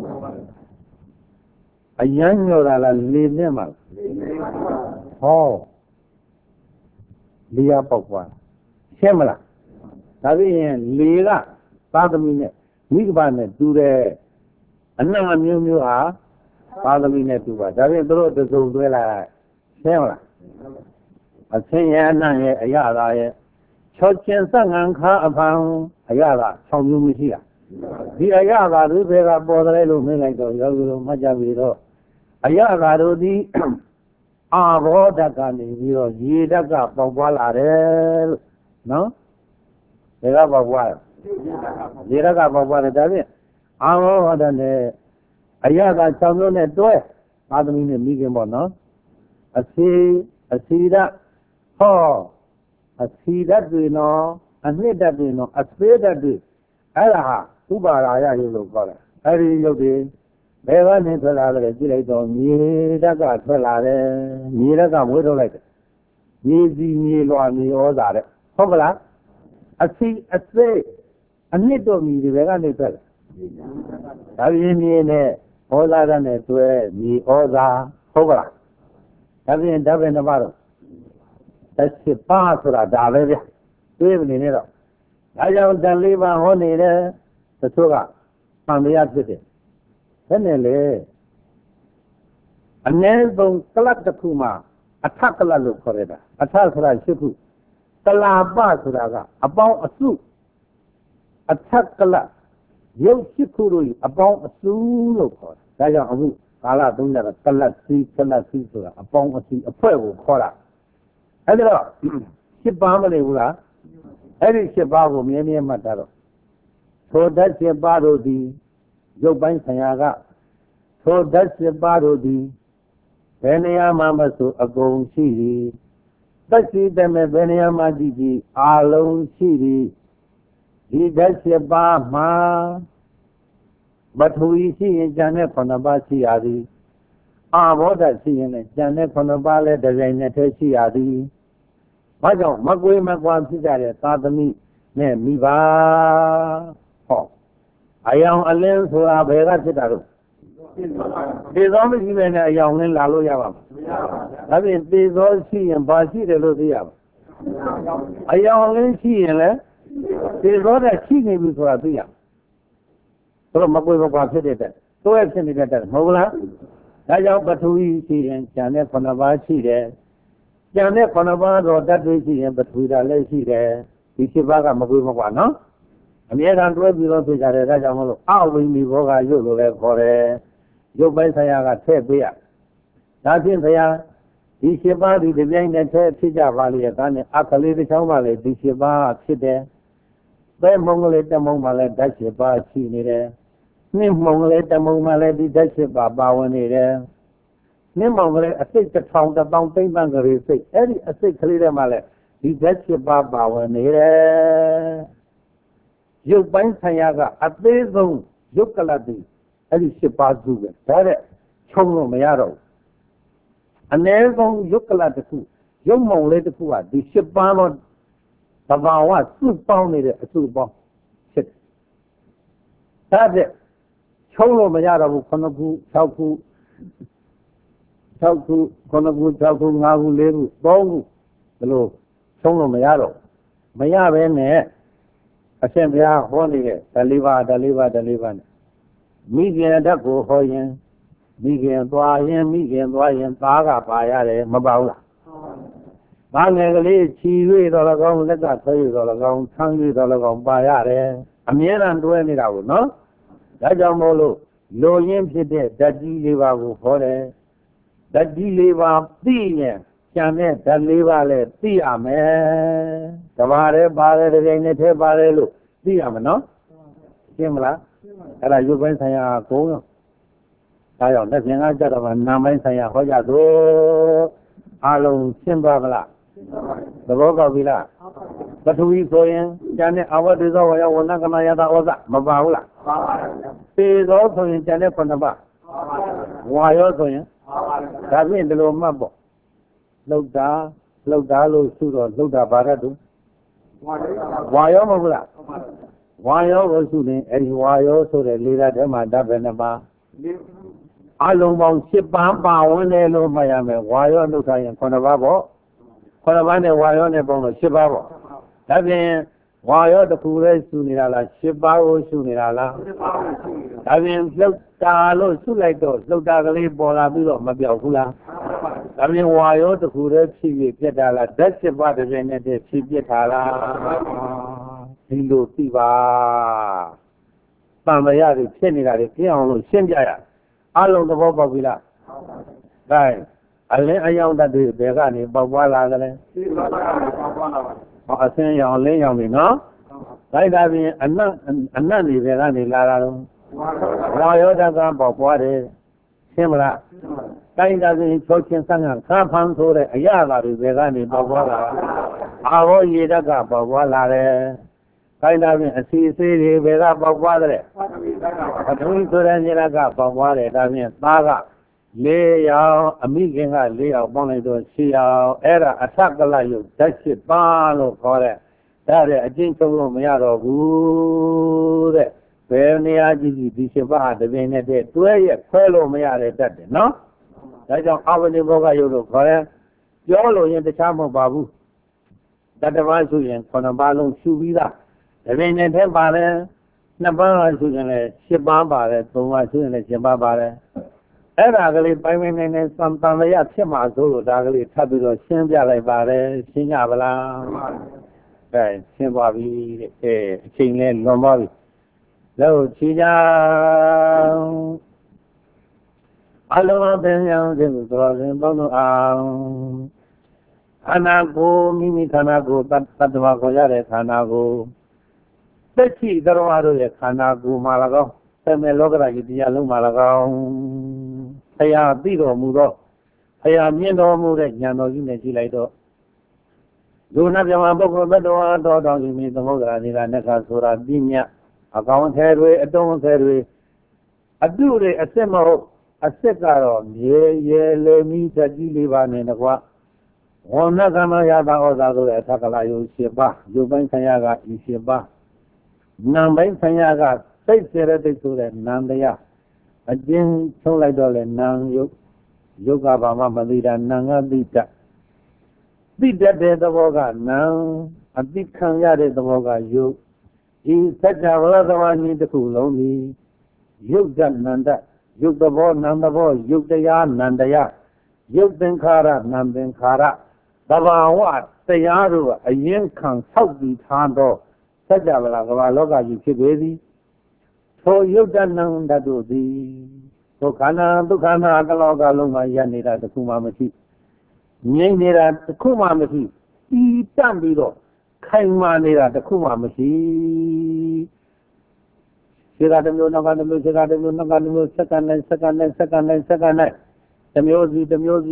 အယမ်းညောတာလားလေနဲ့မှာဟောလေရပေါက်ပွားရှင်းမလားဒါဖြင့်လေကသာသမီနဲ့မိဂဗနဲ့တူတယ်အနတ်အမျိုးမျိုးဟာသာသမီနဲ့တူပါဒါဖြင့်တို့တစုံတွဲလာရှင်းမလားအဆင်းရဲအနတ်ရဲ့အရသာရဲ့ချောချင်းစငံခါအဖန်အရသာ6မျိုးမရှိတာဒီအရသာတို့တွေကပေါ်တယ်လို့မင်းလိုက်တော့ယောဂီတို့မှတ်ကြပြီတော့အရသာတို့ဒီအာဘောဓကနေပြီးတော့ရေဓာတ်ကပေါက်ပွားလာတယ်လို့နော်ဘယ်ကပေါက်ပွားလဲရေဓာတ်ကပေါက်ပွားတယ်ဒါဖြင့်အာဘောဓနဲ့အရသာ6မျိုးနဲ့တွဲသာသမီနဲ့မိခင်ပေါ့နော်အစီဓာတ်ဟောအစီဓာတ်တွေနော်အနှစ်ဓာတ်တွေနော်အသေးဓာတ်တွေအဲ့ဒါဟာဥပါရာယရုပ်လို့ခေါ်တယ်အဲ့ဒီရုပ်တွေဘယ်ကနေထွက်လာတယ်ကြည့်လိုက်တော့မြေဓာတ်ကထွက်လာတယ်မြေဓာတ်ကမွေးထုတ်လိုက်တယ်မြေစီမြေလွှာမြေဩဇာတဲ့ဟုတ်ကလားအစီအသေးအနှစ်တော့မြေတွေဘယ်ကနေထွက်လဲဒါပြင်းမြေနဲ့ဩဇာဓာတ်နဲ့တွဲမြေဩဇာဟုတ်ကလားဒါပြင်းဓာတ်ပဲနှစ်ပါးတော့သက်ပါဆိုတာဒါပဲဗျတွေးမနေနဲ့တော့ဒါကြောင့်တန်လေးပါဟောနေတယ်တချို့ကမှန်တရားဖြစ်တယ်ဘယ်နဲ့လဲအနည်းဆုံးကလပ်တစ်ခုမှာအထကလပ်လို့ခေါ်ရတာအထဆိုတာ၈ခုကလာပဆိုတာကအပေါင်းအစုအထကလပ်ရုပ်၈ခုတို့အပေါင်းအစုလို့ခေါ်တယ်ဒါကြောင့်အခုကာလသုံးကြတာကလပ်စီဆိုတာအပေါင်းအစုအဖွဲ့ကိုခေါ်တာအဲ့ဒါတော့၈ပါးမလို့ဘူးလားအဲ့ဒီ၈ပါးကိုမြဲမြဲမှတ်တာတော့ထိုဓာတ်၈ပါးတို့သည်ရုပ်ပိုင်းဆရာကထိုဓာတ်၈ပါးတို့သည်ဘယ်နေရာမှမဆိုအကုန်ရှိသည်သက်ရှိတဲ့မဲ့ဘယ်နေရာမှကြည့်ကြည့်အာလုံးရှိသည်ဒီဓာတ်၈ပါးမှာပထဝီရှိရင်ဉာဏ်နဲ့9ပါးရှိရသည်အာဘောဓရှိရင်လည်းဉာဏ်နဲ့9ပါးလည်းတစ်ပြိုင်နက်တည်းရှိရသည်ဘာကြောင့်မကွေးမကွာဖြစ်ကြတဲ့သာသမီနဲ့မိဘဟောအယောင်အလင်းဆိုတာဘယ်ကဖြစ်တာလို့သေသောမရှိပဲနဲ့အယောင်လင်းလာလို့ရပါမလားဒါဖြင့်သေသောရှိရင်ဘာရှိတယ်လို့သိရပါအယောင်လင်းရှိရင်လည်းသေသောတဲ့ရှိနေပြီဆိုတာသိရဆိုတော့မကွေးမကွာဖြစ်တဲ့တဲ့တွဲဖြစ်နေတဲ့တဲ့မဟုတ်လားဒါကြောင့်ပထဝီရှိရင်ဉာဏ်နဲ့9ပါးရှိတယ်ဉာဏ်နဲ့9ပါးတော့တတ်တွေရှိရင်ပထဝီဓာတ်လည်းရှိတယ်ဒီ7ပါးကမကွေးမကွာနော်အမြဲတမ်းတွဲပြီးတော့ဖြစ်ကြတယ်ဒါကြောင့်မလို့အဝိနိဘောကရုပ်လို့လည်းခေါ်တယ်ရုပ်ပိုင်းဆိုင်ရာကထည့်ပေးရဒါဖြင့်ဘုရားဒီ7ပါးဒီတစ်ပြိုင်တည်းထည့်ဖြစ်ကြပါလေဒါနဲ့အခလေးတစ်ချောင်းမှလည်းဒီ7ပါးဖြစ်တယ်ပဲမုံကလေးတမုံမှလည်းဓာတ်7ပါးရှိနေတယ်နှင်းမုံကလေးတမုံမှလည်းဒီဓာတ်7ပါးပါဝင်နေတယ်နှင်းမုံကလေးအစိတ်1000 1000သိမ့်ပန်းကလေးစိတ်အဲ့ဒီအစိတ်ကလေးထဲမှာလည်းဒီဓာတ်7ပါးပါဝင်နေတယ်ရုပ်ပိုင်းဆိုင်ရာကအသေးဆုံးရုပ်ကလပ်တိအဲ့ဒီ7ပါးစုပဲဒါတဲ့ချုံလို့မရတော့ဘူးအနည်းဆုံးရုပ်ကလပ်တစ်ခုရုပ်မုံလေးတစ်ခုကဒီ7ပါးတော့သဘာဝစုပေါင်းနေတဲ့အစုပေါင်းဖြစ်ဒါတဲ့ချုံလို့မရတော့ဘူး9ခု6ခု9ခု6ခု5ခု4ခု3ခုဒီလိုချုံလို့မရတော့မရပဲနဲ့အရှင်ဘုရားဟောနေတဲ့ဓလေးပါနဲ့မိခင်ဓာတ်ကိုဟောရင်မိခင်သွားရင်သားကပါရတယ်မပါဘူးလားဘာငယ်ကလေးခြီ၍တော်၎င်းလက်ကဆွဲ၍တော်၎င်းဆန်း၍တော်၎င်းပါရတယ်အမြဲတမ်းတွဲနေတာကိုနော်ဒါကြောင့်မို့လို့လိုရင်းဖြစ်တဲ့ဓာတ်ကြီး၄ပါးကိုဟောတယ်ဓာတ်ကြီး၄ပါးသိရင်ကျန်တဲ့ဓာတ်၄ပါးလည်းသိရမယ်တပါးလည်းပါတယ်တစ်ပြိုင်နက်တည်းပါတယ်လို့သိရမယ်နော်ရှင်းမလားအဲ့ဒါရုပ်ပိုင်းဆိုင်ရာကုန်းရောဒါကြောင့်လက်ပြင်ကကြတော့မှနာမိုင်းဆိုင်ရာဟောကြတော့အလုံးရှင်းသွားဗလားသဘောပေါက်ပြီလားပထဝီဆိုရင်ကျန်တဲ့အဝတ္တသောဝယဝဏကနာယတာဩဇမပါဘူးလားပါပါသေသောဆိုရင်ကျန်တဲ့ခုနှစ်ပါးဝါရောဆိုရင်ဒါဖြင့်ဒီလိုမှတ်ပေါ့လှုပ်တာလို့ဆိုတော့လှုပ်တာဘာရတူဝါရောမဟုတ်လားဝါရောကိုဆိုရင်အဲဒီဝါရောဆိုတဲ့လေးဓာတ်ထဲမှာဓာတ်ပဲနှစ်ပါးအလုံးပေါင်း7ပါးပါဝင်တယ်လို့မှတ်ရမယ်ဝါရောလှုပ်ထားရင်9ပါးပေါ့9ပါးနဲ့ဝါရောနဲ့ပေါင်းတော့7ပါးပေါ့ဒါဖြင့်ဝါရောတစ်ခုလေးစုနေတာလား7ပါးကိုစုနေတာလား7ပါးကိုစုနေတာဒါဖြင့်လှုပ်တာလို့စုလိုက်တော့လှုပ်တာကလေးပေါ်လာပြီးတော့မပြောက်ဘူးလားဒါဖြင့်ဝါရောတစ်ခုလေးဖြစ်ဖြစ်ပြတ်တာလားဓာတ်7ပါးတစ်ပြည့်နဲ့တည်းဖြစ်ပြတ်တာလားဒီလိုသိပါတန်မြရတွေဖြစ်နေတာတွေပြအောင်လို့ရှင်းပြရအလုံးသဘောပေါက်ပြီလားဒါအလင်းအယောင်တတ်တွေဘယ်ကနေပေါက်ပွားလာကြလဲအဆင်းရောင်လင်းရောင်ပြီနော်ဒါဖြင့်အနတ်တွေဘယ်ကနေလာတာတော့ဝါယောဓာတ်ကပေါက်ပွားတယ်ရှင်းမလားတိုင်းဒါဖြင့်ချုပ်ချင်းဆန်းကခါဖန်းဆိုတဲ့အရာလာတွေဘယ်ကနေပေါက်ပွားလာအာဘောရေဓာတ်ကပေါက်ပွားလာတယ်တိုင်းဒါဖြင့်အစီအစေးတွေဘယ်ကပေါက်ပွားတဲ့ပထဝီဆိုတဲ့ရေဓာတ်ကပေါက်ပွားတယ်ဒါဖြင့်သားက4ယောက်အမိခင်က4ယောက်ပေါင်းလိုက်တော့6ယောက်အဲ့ဒါအထက်ကလယုတ်ဓာတ်7ပါးလို့ခေါ်တဲ့ဒါတဲ့အချင်းချုပ်လို့မရတော့ဘူးတဲ့ဘယ်နေရာကြည့်ကြည့်ဒီ7ပါးတပင်နဲ့တည်းတွဲရက်ခွဲလို့မရတဲ့တတ်တယ်နော်ဒါကြောင့်အဝိနိဘောဂယုတ်လို့ခေါ်တယ်ပြောလို့ရင်တခြားမဟုတ်ပါဘူးတတပါးဆိုရင်9ပါးလုံးရှုပြီးသားတပင်နဲ့တည်းပါတယ်2ပါးဆိုရင်လည်း7ပါးပါတယ်3ပါးဆိုရင်လည်း7ပါးပါတယ်အဲ့ဒါကလေးပိုင်းပိုင်းနေစံတန်ရဖြစ်မှာဆိုလို့ဒါကလေးထပ်ပြီးတော့ရှင်းပြလိုက်ပါတယ်ရှင်းကြပါလားအဲရှင်းပါပြီတဲ့အချိန်လေးလွန်ပါပြီလို့ခြေကြအလုံးပင်ရောင်းတဲ့သူတော်စင်ပေါင်းတို့အောင်ခန္ဓာကိုယ်မိမိခန္ဓာကိုယ်တတ္တဝါခေါ်ရတဲ့ခန္ဓာကိုယ်သက်ရှိတော်တို့ရဲ့ခန္ဓာကိုယ်မှာ၎င်းသမ္မေလောကရာကြီးတရားလုံးမှာ၎င်းဖရာသိတော်မူသောဖရာမြင်တော်မူတဲ့ဉာဏ်တော်ကြီးနဲ့ကြည့်လိုက်တော့ဒုနာပြမပုဂ္ဂိုလ်ဘတ်တော်တော်တော်ကြီးမိသမုဒ္ဒရာနေတာနက္ခဆိုတာပြညတ်အကောင်ထဲတွေအတုံးထဲတွေအတုတွေအစစ်မဟုတ်အစစ်ကတော့ရေရေလေမိတကြီးလေးပါနဲ့တကွာဝဏ္ဏကမယတာဩဇာဆိုတဲ့အထက်ကလာယု7ပါးယုပိုင်းဆံရကဤ7ပါးနာမ်ပိုင်းဆံရကစိတ်စေရတိတ်ဆိုတဲ့နံတရားအကျဉ်းဆုံးလိုက်တော့လေနံယုတ်ကဘာမှမသိတာနံကသိတတ်တဲ့သဘောကနံအသိခံရတဲ့သဘောကယုတ်ဒီသစ္စာဝရသမားကြီးတစ်ခုလုံးဒီယုတ်တနန္တယုတ်သဘောနံသဘောယုတ်တရားနံတရားယုတ်သင်္ခါရနံသင်္ခါရသဘာဝတရားတို့အရင်ခံဆောက်တည်ထားသောသစ္စာဝရကမ္ဘာလောကကြီးဖြစ်ပေသည်ထိုယုတ်တနံတတို့သည်ဒုက္ခနာဒုက္ခနာတလောကလုံးမှာရနေတာတစ်ခုမှမရှိငြိမ့်နေတာတစ်ခုမှမရှိဤတန့်ပြီးတော့ခိုင်မာနေတာတစ်ခုမှမရှိခြေကတစ်မျိုးနောက်ကတစ်မျိုးခြေကတစ်မျိုးနောက်ကတစ်မျိုးစက္ကန့်နဲ့တစ်မျိုးစီ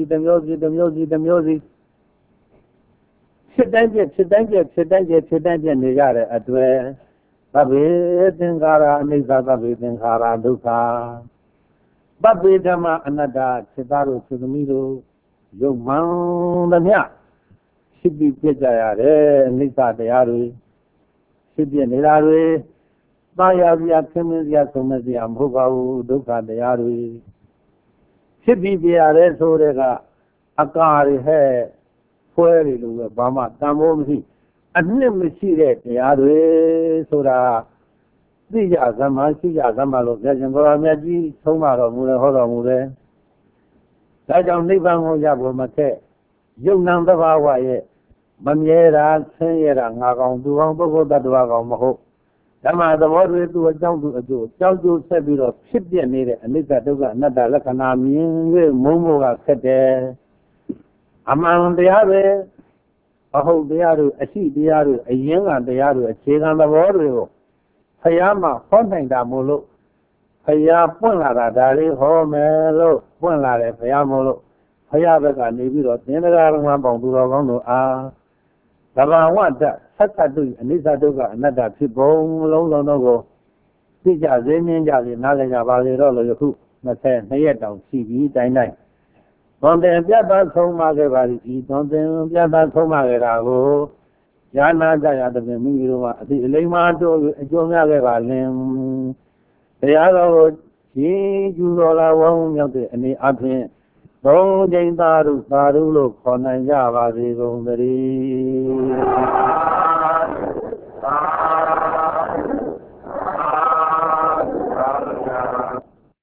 ဖြစ်တိုင်းပြနေကြတဲ့အတွေ့သဗ္ဗေသင်္ခါရအနိစ္စသဗ္ဗေသင်္ခါရဒုက္ခသဗ္ဗေဓမ္မအနတ္တစိတ္တတို့သုသမီတို့ယုံမှန်သမျှဖြစ်ပြီးပြကြရတယ်အနိစ္စတရားတွေဖြစ်ပြနေတာတွေသာယာစရာခင်းမင်းစရာဆုံးမစရာမဟုတ်ပါဘူးဒုက္ခတရားတွေဖြစ်ပြီးပြရတယ်ဆိုတဲ့ကအကာတွေဟဲ့ဖွဲတွေလို့ပဲဘာမှတန်ဖိုးမရှိအနှစ်မရှိတဲ့တရားတွေဆိုတာသိကြသမားရှိကြသမားလို့ပြောရှင်ဘုရားမြတ်ကြီးဆုံးမတော်မူတယ်ဟောတော်မူတယ်ဒါကြောင့်နိဗ္ဗာန်ကိုရဖို့မခက်ယုံနာသဘာဝရဲ့မမြဲတာဆင်းရဲတာငါကောင်သူကောင်ပုဂ္ဂိုလ်တ attva ကောင်မဟုတ်ဓမ္မသဘောတွေသူအကြောင်းသူအကျိုးကြောက်ကြိုးဆက်ပြီးတော့ဖြစ်ပြနေတဲ့အနိစ္စဒုက္ခအနတ္တလက္ခဏာမြင်၍မုန်းဖို့ကခက်တယ်အမှန်တရားပဲအဟုတ်တရားတွေအရှိတရားတွေအရင်ကတရားတွေအခြေခံသဘောတွေကိုဖယားမှာဟောနိုင်တာမို့လို့ဖယားပွင့်လာတာဒါလေးဟောမယ်လို့ပွင့်လာတယ်ဖယားမို့လို့ဖယားဘက်ကနေပြီးတော့သင်္ကြန်တော်မှာပေါင်းသူတော်ကောင်းတို့အားသဘာဝတ္တသတ္တတုအနိစ္စဒုက္ခအနတ္တဖြစ်ပုံလုံးစုံတို့ကိုသိကြစေမြင်ကြစေနားလည်ကြပါလေတော့လို့ယခု22ရက်တောင်ရှိပြီတိုင်းတိုင်းသွန်သင်ပြတ်သားဆုံးမခဲ့ပါသည်ဒီသွန်သင်ပြတ်သားဆုံးမခဲ့တာကိုญาณကြရတဲ့မိမိတို့ကအတိအလိမ္မာတို့အကျိုးများခဲ့ပါလင်တရားတော်ကိုကြီးကျူးတော်လာဝန်းမြောက်တဲ့အနေအချင်းသုံးချိန်သာဓုလို့ခေါ်နိုင်ကြပါစေကုန်သတည်း